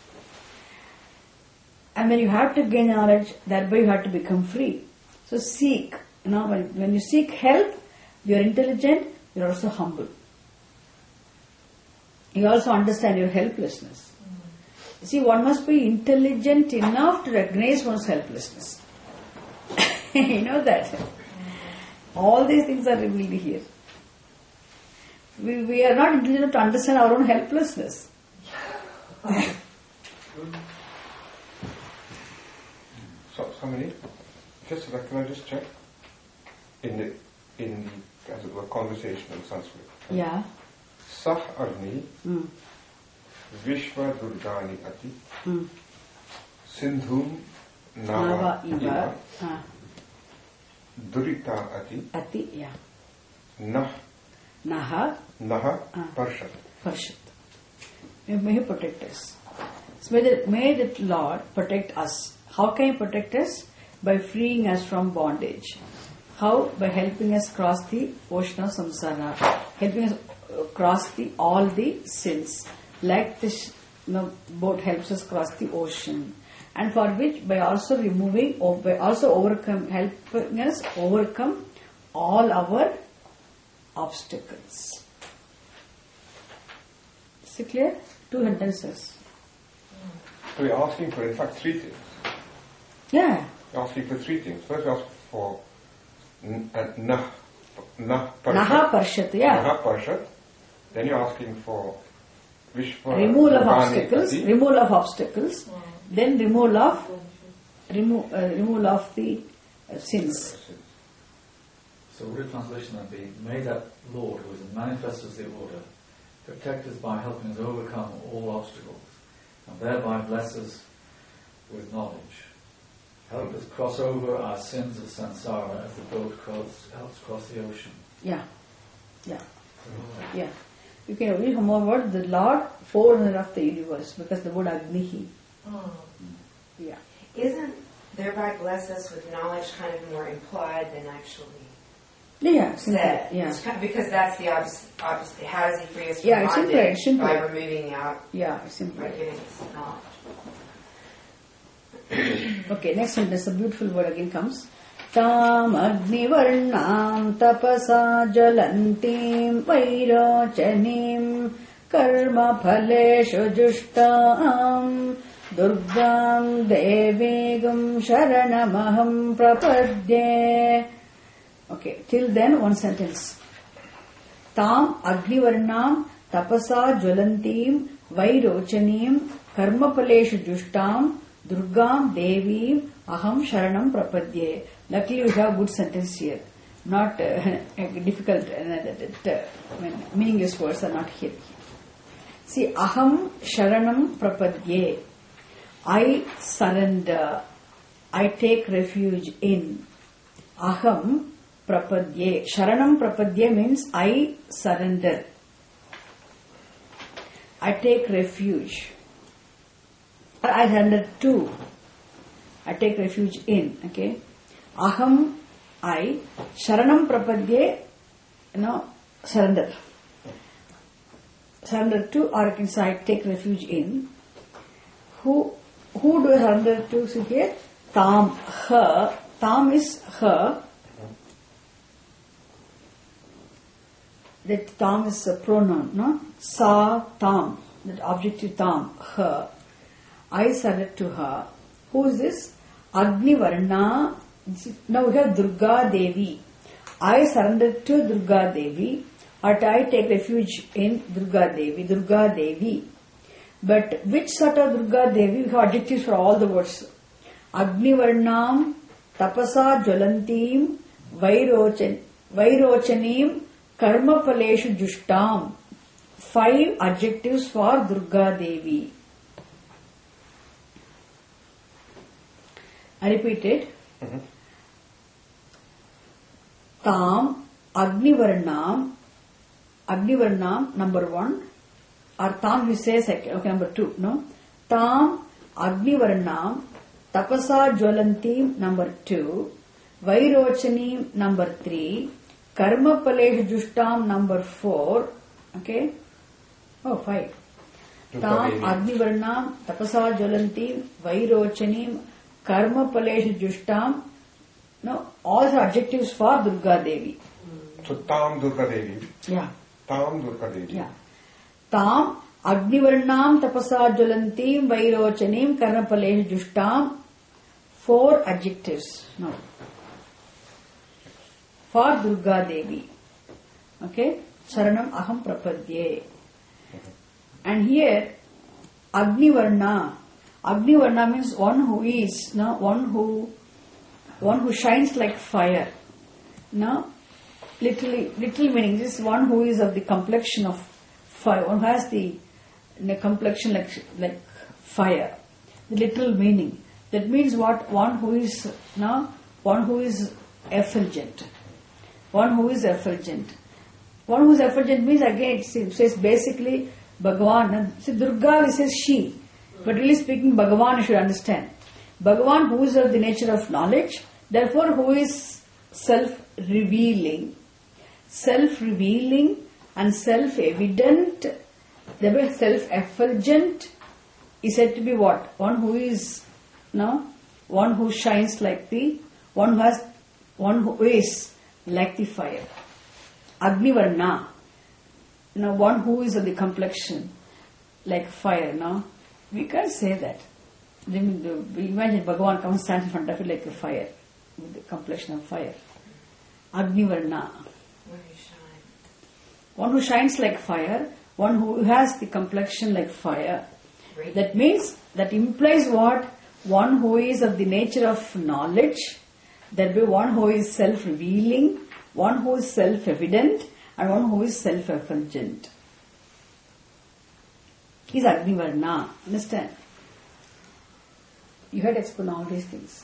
And then you have to gain knowledge. Thereby you have to become free. So seek. When you seek help, you are intelligent, you are also humble. You also understand your helplessness. See, one must be intelligent enough to recognize one's helplessness. You know that. All these things are revealed here. We are not intelligent enough to understand our own helplessness. So, somebody, just can I just check? In the as it were, conversational Sanskrit. Yeah. Sah Agni, Vishwa Durgani Ati, Sindhum Nava Iva, Durita Ati, yeah. Naha Parshat. Parshat. May He protect us. So may the Lord protect us. How can He protect us? By freeing us from bondage. How? By helping us cross the ocean of samsara. Helping us cross all the sins. Like this boat helps us cross the ocean. And for which, by also helping us overcome all our obstacles. Is it clear? 2 sentences. So we're asking for, in fact, 3 things. Yeah. We're asking for 3 things. First we ask for Naha Parshat, yeah. Naha Parshat. Then you're asking for Vishwa removal of Durgani obstacles. Then removal of the sins. So root translation would be, may that Lord, who is manifest as the order, protect us by helping us overcome all obstacles, and thereby bless us with knowledge. Help us cross over our sins of samsara as the boat helps cross the ocean. Yeah. You can read more word, the Lord, forerunner of the universe, because the word Agnihi. Yeah. Isn't thereby bless us with knowledge kind of more implied than actually Yeah, said? simple. Yeah. It's kind of, because that's the opposite. How does He free us from Yeah, it's bondage? simple. By removing the Yeah, simple. by giving us knowledge. Okay, next sentence, a beautiful word again comes. Tam agnivarnam tapasa jalantim vairochanim karma phaleshu jushtam durgam devegam sharanamaham prapadye. Okay, till then one sentence. Tam agnivarnam tapasa jalantim vairochanim karma phaleshu jushtam Durgam Devi Aham Sharanam Prapadye. Luckily we have good sentence here. Not difficult, meaningless words are not here. See, Aham Sharanam Prapadye. I surrender. I take refuge in. Aham prapadye. Sharanam prapadye means I surrender. I take refuge. I surrender to. I take refuge in. Okay. Aham, I. Sharanam prapadye, surrender. Surrender to, or you can say I take refuge in. Who do I surrender to? See here, tam, her. Tam is her. That tam is a pronoun, no? Sa, tam. That objective tam, her. I surrender to her. Who is this? Agni Varna. Now we have Durga Devi. I surrender to Durga Devi, or I take refuge in Durga Devi. Durga Devi. But which sort of Durga Devi? We have adjectives for all the words. Agni Varnam, Tapasa Jwalantim, Vairochanim, Karma Paleshu Jushtam. 5 adjectives for Durga Devi. I repeat it. Tam, Agni Varnam, number 1. Or Tam you say second, okay, number 2, no? Tam, Agni Varnam, Tapasa Jwalantim, number 2. Vairochanim, number 3. Karma Paleshu Jushtam, number 4. Okay? Oh, 5. Tam, Agni Varnam, Tapasa Jwalantim, Vairochanim, Karma Paleshu Jushtam. No, all are adjectives for Durga Devi. So Tam Durga Devi. Yeah. Tam Durga Devi. Yeah. Tam Agnivarnam Tapasa Jwalantim Vairochanim Karma Paleshu Jushtam. 4 adjectives. No. For Durga Devi. Okay? Sharanam Aham Prapadye. And here Agnivarna. Agnivarna means one who is, no, one who shines like fire. No? Little meaning. This is one who is of the complexion of fire. One who has the complexion like fire. The literal meaning. That means what? One who is effulgent. One who is effulgent. One who is effulgent means, again, it says basically Bhagavan. See, Durga, it says she. But really speaking, Bhagavan you should understand. Bhagavan who is of the nature of knowledge, therefore who is self-revealing and self-evident, thereby self-effulgent is said to be what? One who is, one who shines like one who is like the fire. Agnivarna, one who is of the complexion like fire, we can't say that. Imagine Bhagavan comes stands in front of you like a fire, with the complexion of fire. Agnivarna. One who shines like fire, one who has the complexion like fire. That means, that implies what? One who is of the nature of knowledge, there will be one who is self-revealing, one who is self-evident, and one who is self-effulgent. He's Agnivarna. Understand? You had to explain all these things.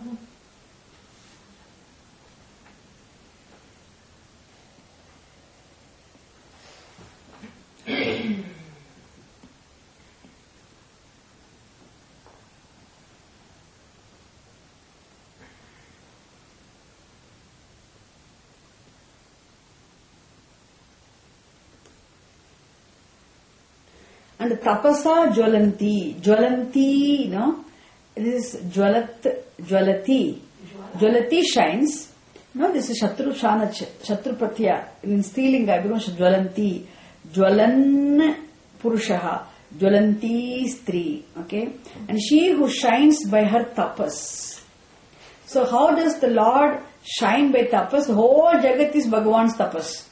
And tapasa jwalanti. Jwalanti, this is jwalati. Jwalati shines. This is Shatru Pratya. In Strilinga, it becomes jwalanti. Jwalan purushaha. Jwalanti stri. Okay? And she who shines by her tapas. So how does the Lord shine by tapas? The whole Jagat is Bhagavan's tapas.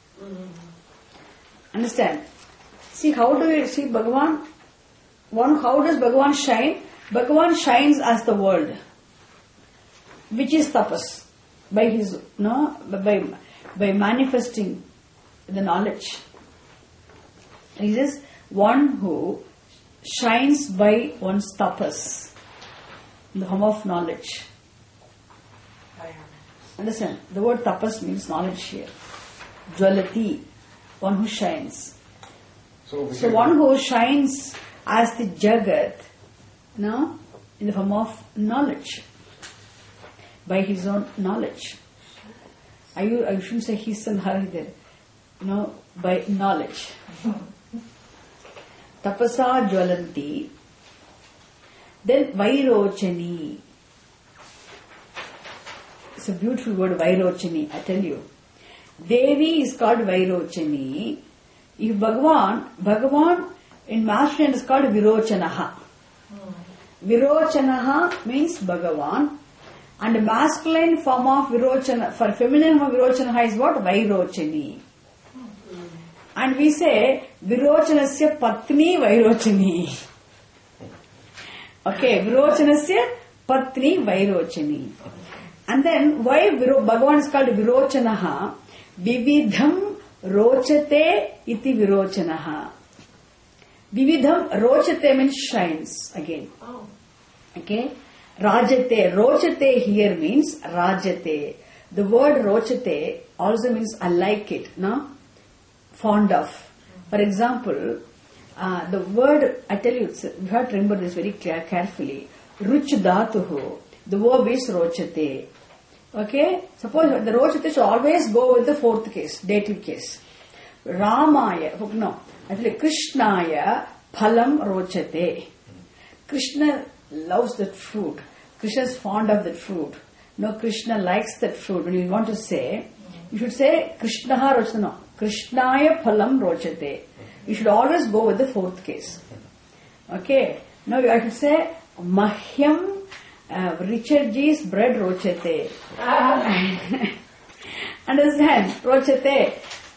Understand? See, how do we see Bhagavan? How does Bhagavan shine? Bhagavan shines as the world, which is tapas, by his, by manifesting the knowledge. He says, one who shines by one's tapas, in the form of knowledge. Understand? The word tapas means knowledge here. Jwalati, one who shines. So one who shines as the Jagat, in the form of knowledge, by his own knowledge. I shouldn't say his and her there. By knowledge. Tapasa jwalanti. Then Vairochani. It's a beautiful word, Vairochani, I tell you. Devi is called Vairochani. If Bhagavan in masculine is called Virochanaha. Virochanaha means Bhagavan. And the masculine form of Virochana, for feminine form of Virochanaha is what? Vairochani. And we say, Virochanasya Patni Vairochani. Okay, Virochanasya Patni Vairochani. And then, why Bhagavan is called Virochanaha? Vividham Rochate iti Virochanaha. Vividham Rochate means shines again. Okay? Rajate. Rochate here means Rajate. The word Rochate also means I like it, fond of. For example, the word, I tell you, you have to remember this very carefully. Ruch Dhatuhu. The verb is Rochate. Okay? Suppose the Rochate should always go with the fourth case, dative case. Ramaya, actually Krishnaya Phalam Rochate. Krishna loves that fruit. Krishna is fond of that fruit. Krishna likes that fruit. When you want to say, you should say Krishnaha Rochate. No. Krishnaya Phalam Rochate. You should always go with the fourth case. Okay? Now I should say Mahyam Richard G's bread Rochate. Understand? Rochate.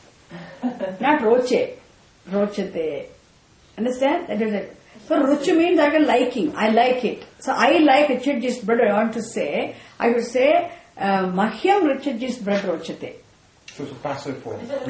Not Roche. Rochate. Understand? That is it. So Ruchi means like a liking. I like it. So I like Richard G's bread. I want to say, I would say Mahyam Richard G's bread Rochate. So it's a passive form. No.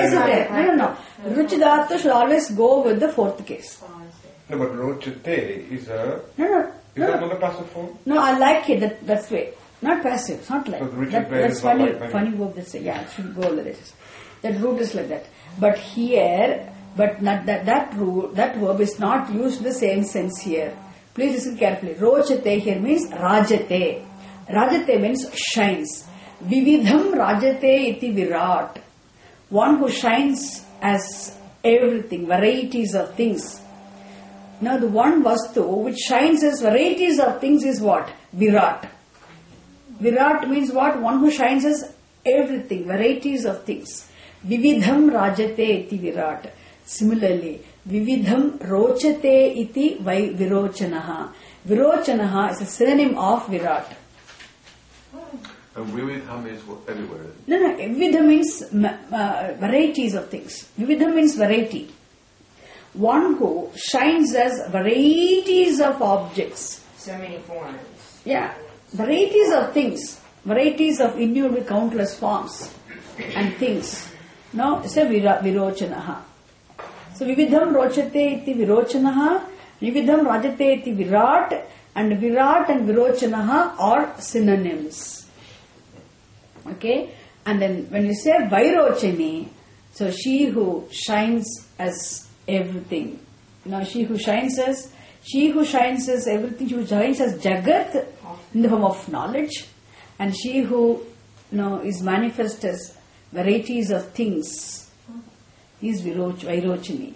Ruchidata should always go with the fourth case. No, but Rochate is a... No. Is that not a passive form? No, I like it. That's way. Not passive. It's not like So that's funny. Funny verb. That's yeah. It should go like this. That root is like that. But here, not that root. That verb is not used in the same sense here. Please listen carefully. Rochate here means Rajate. Rajate means shines. Vividham Rajate iti Virat. One who shines as everything, varieties of things. Now the one Vastu which shines as varieties of things is what? Virat. Virat means what? One who shines as everything, varieties of things. Vividham Rajate iti Virat. Similarly, Vividham Rochate iti Virochanaha. Virochanaha is a synonym of Virat. And Vividham is what, everywhere? No. Vividham means varieties of things. Vividham means variety. One who shines as varieties of objects. So many forms. Yeah. Varieties of things. Varieties of innumerable countless forms and things. Now, say Virochanaha. So, Vividham Rochate iti Virochanaha, Vividham Rajate iti Virat, and Virat and Virochanaha are synonyms. Okay? And then when you say Vairochani, so she who shines as everything. She who shines as everything, she who shines as Jagat in the form of knowledge, and she who is manifest as varieties of things is Vairochani.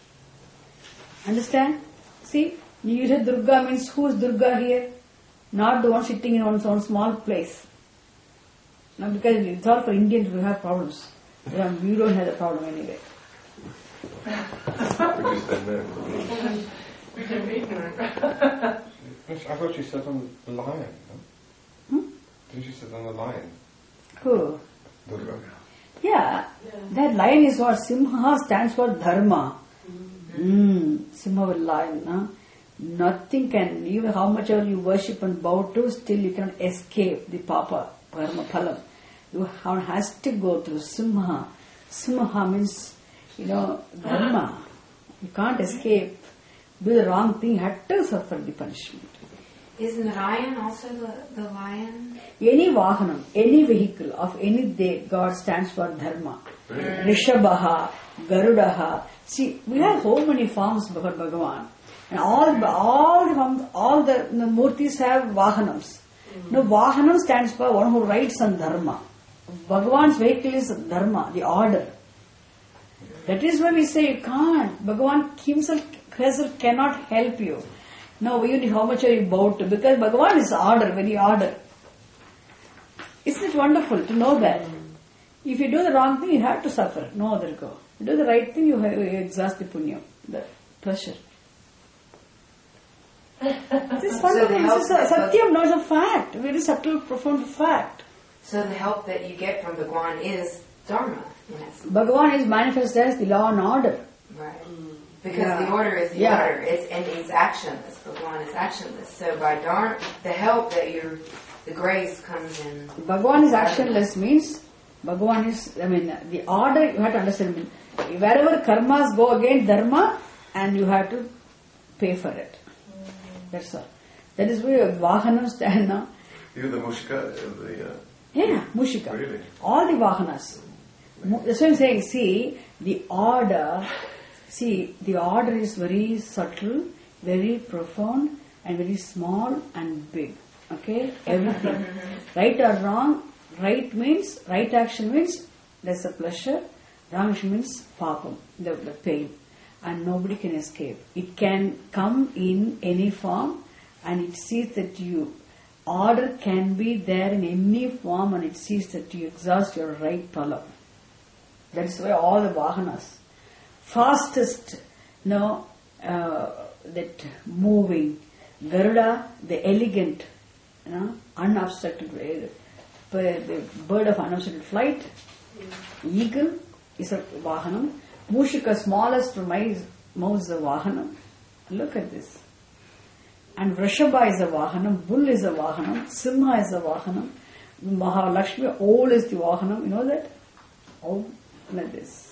Understand? See, you hear Durga means who is Durga here? Not the one sitting in one's own small place. Now, because it's all for Indians, we have problems. We don't have the problem anyway. We just don't know. Become ignorant. I thought she said on the lion. No? Didn't she say on the lion? Who? Durga. Yeah, that lion is what? Simha stands for Dharma. Simha with lion. Nothing can, even how much ever you worship and bow to, still you cannot escape the Papa, Parma Phalam. You has to go through Simha. Simha means, Dharma. You can't escape. Do the wrong thing, you have to suffer the punishment. Isn't Narayan also the lion? Any vahanam, any vehicle of any god stands for dharma. Rishabhaha, Garudaha. See, we have so many forms for Bhagavan. And all the murtis have vahanams. No, vahanam stands for one who rides on dharma. Bhagavan's vehicle is dharma, the order. That is why we say you can't. Bhagavan himself cannot help you. No, even how much are you bowed to? Because Bhagavan is order, very order. Isn't it wonderful to know that? If you do the wrong thing, you have to suffer. No other go. You do the right thing, you exhaust the punya, the pleasure. This is wonderful. This is a satyam, not a fact. Very subtle, profound fact. So the help that you get from Bhagavan is dharma, in essence. Bhagavan is manifest as the law and order. Right. Because the order is the order. It's actionless. Bhagavan is actionless. So by dharma, the help that the grace comes in. Bhagavan is actionless means Bhagavan is, the order you have to understand. Wherever karmas go against dharma, and you have to pay for it. That's all. That is why vahanam stand now. You're the mushka of the... Yeah, mushika. Really? All the vahanas. That's why I'm saying, the order is very subtle, very profound, and very small and big. Okay? Everything. Right or wrong, right action means there's a pleasure, wrong action means papam, the pain. And nobody can escape. It can come in any form, and it sees that order can be there in any form, and it sees that you exhaust your right pala. That's why all the vahanas, fastest, that moving, Garuda, the elegant, unobstructed, the bird of unobstructed flight, eagle is a vahanam, Mushika, smallest mouse is a vahanam. Look at this. And Vrishabha is a vahanam, bull is a vahanam, Simha is a vahanam, Mahalakshmi, old is the vahanam. You know that? Old, like this.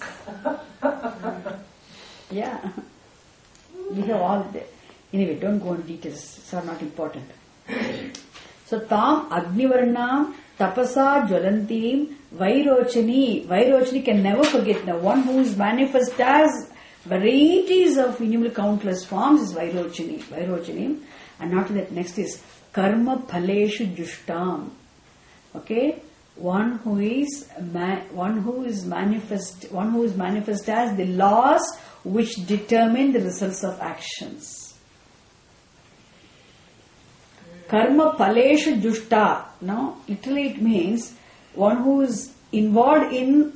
Yeah. We have all that. Anyway, don't go into details. These are not important. So, Tam Agnivarnam Tapasa Jwalantim Vairochani. Vairochani can never forget. The one who is manifest as varieties of innumerable countless forms is Vairochani. Vairochani. And after that, next is Karma Phaleshu Jushtam. Okay? One who is manifest as the laws which determine the results of actions. Karma Phaleshu Jushta. Now, literally it means one who is involved in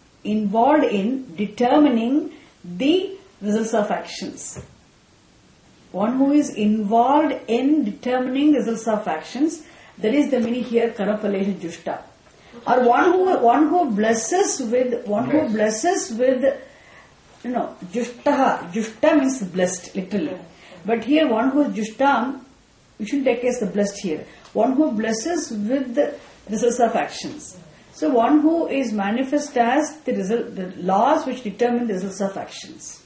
determining the results of actions. One who is involved in determining results of actions. That is the meaning here, Karma Phaleshu Jushta. Or one who blesses with Jushtaha. Jushta means blessed, literally. But here one who is Jushtam, we shouldn't take as the blessed here. One who blesses with the results of actions. So one who is manifest as the laws which determine the results of actions.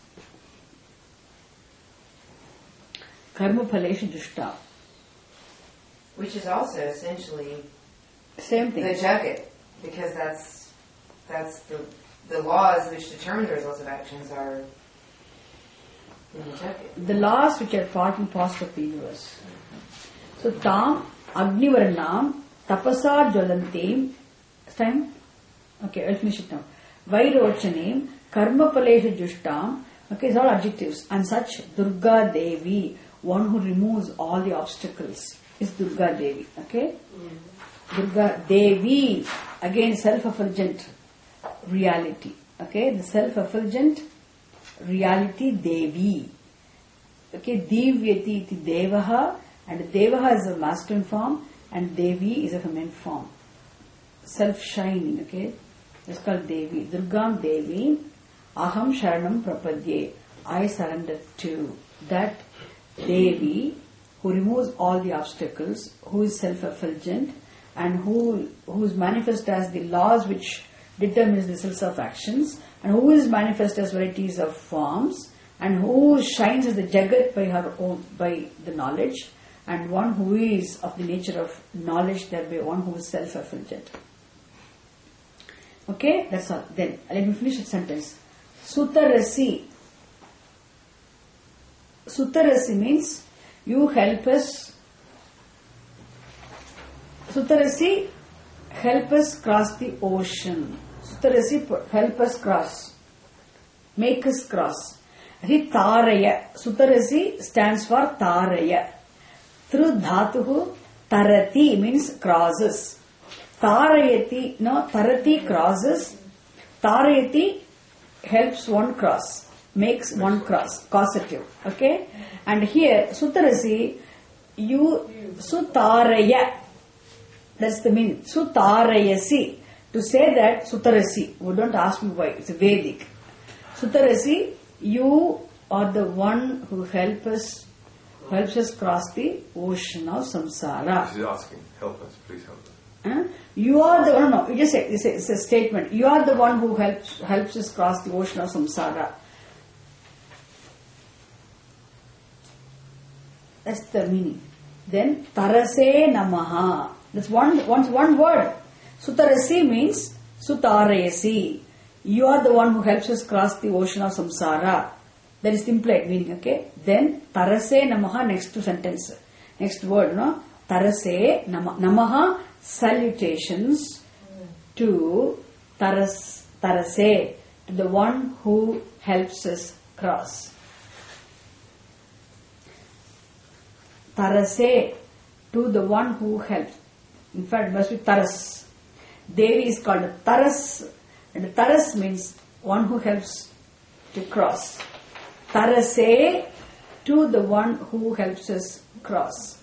Karma Phaleshu Jushta. Which is also essentially same thing. The Jagat, because that's the laws which determine the results of actions are in the Jagat. The laws which are part and parcel of the universe. So Tam Agnivarnam Tapasa Jwalantim. Time? Okay, I'll finish it now. Vairochanim Karma Phaleshu Jushtam. Okay, it's all adjectives. And such Durga Devi, one who removes all the obstacles, is Durga Devi. Okay? Durga Devi, again self-effulgent reality. Okay, the self-effulgent reality Devi. Okay, Divyati iti Devaha, and Devaha is a masculine form and Devi is a feminine form. Self-shining, okay? It's called Devi. Durgam Devi, Aham Sharanam Prapadye. I surrender to that Devi who removes all the obstacles, who is self-effulgent, and who is manifest as the laws which determines the results of actions, and who is manifest as varieties of forms, and who shines as the Jagat by the knowledge, and one who is of the nature of knowledge, thereby one who is self-effulgent. Okay, that's all. Then let me finish the sentence. Sutarasi. Sutarasi means you help us. Sutarasi, help us cross the ocean. Sutarasi, help us cross. Make us cross. Taraya. Sutarasi stands for Taraya. Through dhatuhu, tarati means crosses. Tarayati, no, tarati crosses. Tarayati helps one cross, makes one cross, causative. Okay? And here, Sutarasi, you, Sutaraya. That's the meaning. Sutarayasi. To say that, Sutarasi. Oh, don't ask me why. It's Vedic. Sutarasi, you are the one who helps us cross the ocean of samsara. She's asking, help us, please help us. You are the one, no, you just say, it's a statement. You are the one who helps us cross the ocean of samsara. That's the meaning. Then, Tarase Namaha. That's one word. Sutarasi means Sutarayasi. You are the one who helps us cross the ocean of samsara. That is the implied meaning, okay? Then, Tarase Namaha, next to sentence. Next word, no? Tarase Namaha, salutations to Tarase, to the one who helps us cross. Tarase, to the one who helps. In fact, it must be Taras. Devi is called Taras, and Taras means one who helps to cross. Tarase, to the one who helps us cross.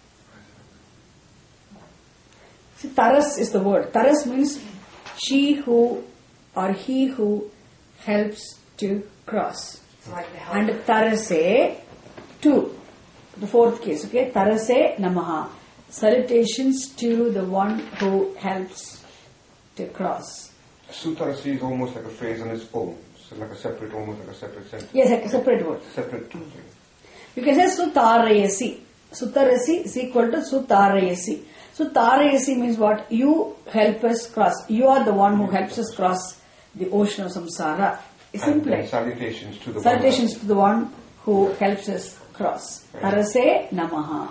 See, Taras is the word. Taras means she who or he who helps to cross. Like the And Tarase, to the fourth case, okay? Tarase Namaha. Salutations to the one who helps to cross. Sutarasi is almost like a phrase on its own. So like almost like a separate sentence. Yes, like a separate word. Separate thing. You can say Sutarayasi. Sutarasi is equal to Sutarayasi. Sutarayasi means what? You help us cross. You are the one who helps us cross the ocean of samsara. It's simple. And salutations to the Salutations to the one who helps us cross. Tarase Namaha.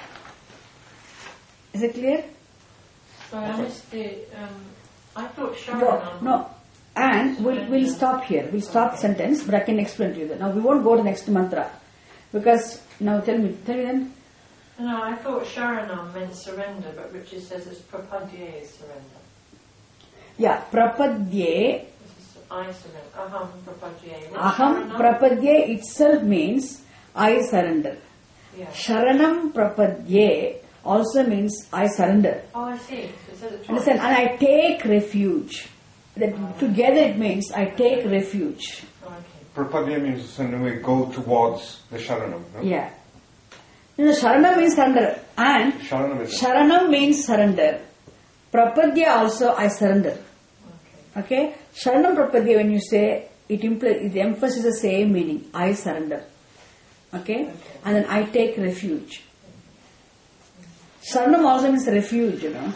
Is it clear? Sorry, I missed the. I thought Sharanam. No. And we'll stop here. We'll stop the sentence, but I can explain to you that. Now we won't go to the next mantra. Because, now tell me then. No, I thought Sharanam meant surrender, but Richard says it's prapadye is surrender. Yeah, prapadye. I surrender. Aham prapadye. Aham prapadye itself means I surrender. Yeah. Sharanam prapadye also means I surrender. Oh, I see. So it says it twice. Understand? And I take refuge. That together it means I take refuge. Okay. Prapadya means in a way go towards the Sharanam. No? Yeah. Sharanam means surrender. And Sharanam means surrender. Prapadya also I surrender. Okay? Sharanam Prapadya, when you say, it implies, the emphasis is the same meaning. I surrender. Okay? And then I take refuge. Sharanam also means refuge, Yeah.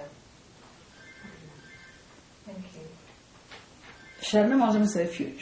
Thank you. Sharanam also means refuge.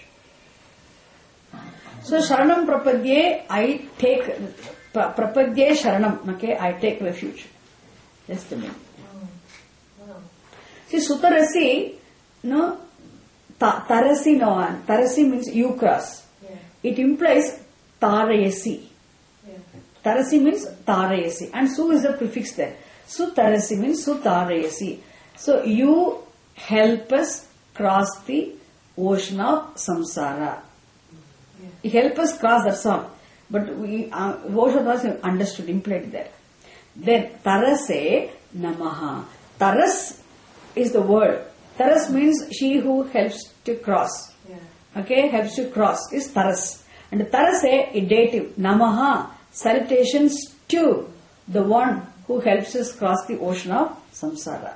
So Sharanam Prapadye, I take, Prapadye Sharanam, okay, I take refuge. That's the meaning. Wow. See, Sutarasi, no, Tarasi no one. Tarasi means you cross. Yeah. It implies Tarayasi. Yeah. Tarasi means Tarayasi. And Su is the prefix there. Sutarasi means Sutarayasi. So you help us cross the ocean of samsara. Yeah. You help us cross, that's all. But we, ocean was understood, implied there. Then Tarase Namaha. Taras is the word. Taras means she who helps to cross. Yeah. Okay, helps to cross is Taras. And Tarase is dative. Namaha, salutations to the one who helps us cross the ocean of samsara.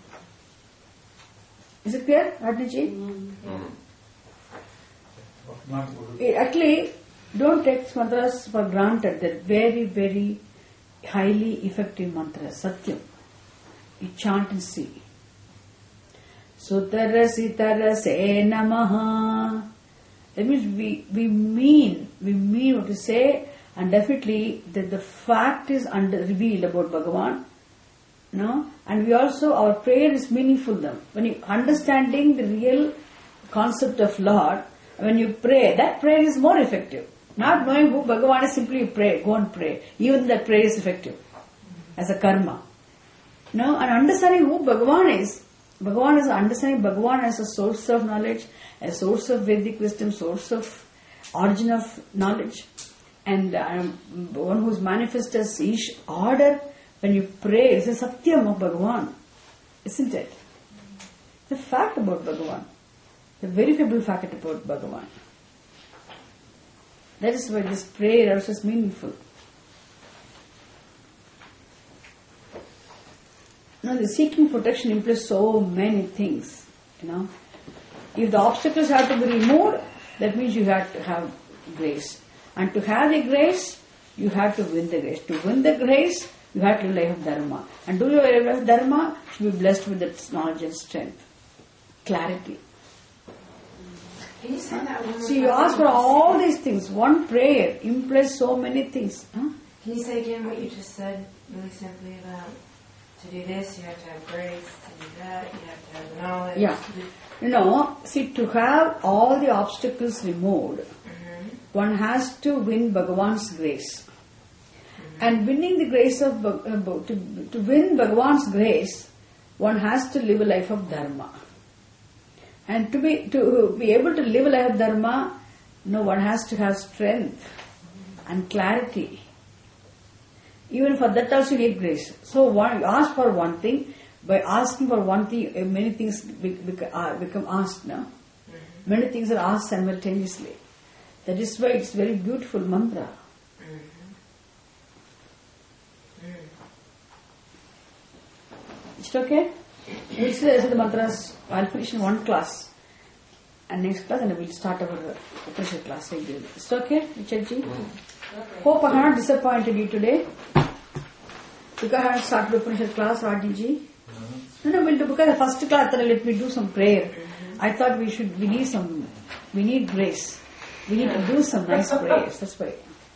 Is it clear, Radhiji? Actually, don't take mantras for granted. They're very, very highly effective mantra, Satyam. You chant and see. Sutarasi tarase namaha. That means we mean what we say, and definitely that the fact is revealed about Bhagavan. No? And we also, our prayer is meaningful then. When you understanding the real concept of Lord, when you pray, that prayer is more effective. Not knowing who Bhagavan is, simply pray, go and pray. Even that prayer is effective as a karma. No? And understanding who Bhagavan is understanding Bhagavan as a source of knowledge, a source of Vedic wisdom, source of origin of knowledge, and one who is manifest as each order. When you pray, it's a satyam of Bhagavan, isn't it? It's a fact about Bhagavan, a verifiable fact about Bhagavan. That is why this prayer also is meaningful. Now, the seeking protection implies so many things, If the obstacles have to be removed, that means you have to have grace. And to have the grace, you have to win the grace. To win the grace, you have to live life of Dharma. And to live life of Dharma, you should be blessed with that knowledge and strength. Clarity. Can you say that one more time? So you ask for all these things. One prayer implies so many things. Can you say again what you just said, really simply about to do this, you have to have grace, to do that, you have to have knowledge. Yeah. To have all the obstacles removed, one has to win Bhagavan's grace. And winning the grace of to win Bhagavan's grace, one has to live a life of Dharma. And to be able to live a life of Dharma, one has to have strength and clarity. Even for that also you need grace. So you ask for one thing. By asking for one thing, many things become asked now. Many things are asked simultaneously. That is why it's very beautiful mantra. Is it okay? We'll see the mantras. I'll finish in one class. And next class, and we'll start our Upanishad class. Is it okay, Richardji? Hope I have not disappointed you today. Because I have started Upanishad class, Radhiji. No, we'll do, because the first class, let me do some prayer. I thought we need grace. We need to do some nice prayers. That's why.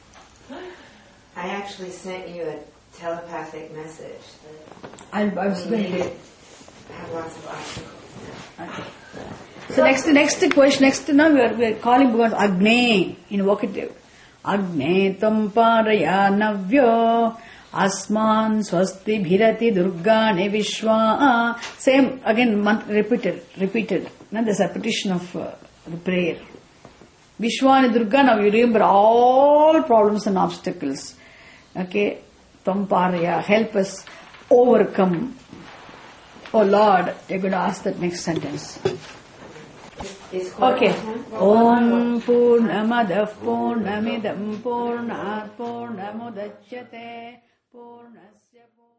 I actually sent you a telepathic message. I was going to have lots of obstacles. Okay. So next question, now we are calling Bhagavan Agni, invocative. Agni tam paraya navyo asman swasti bhirati durgane vishwa. Same, again, repeated. Now there's a petition of the prayer. Vishwani Durga, now you remember all problems and obstacles. Okay, tam paraya, help us overcome. Oh Lord, you're going to ask that next sentence. Okay. Om Purnamadav Purnamidam Purnat Purnamudachyate Purnasya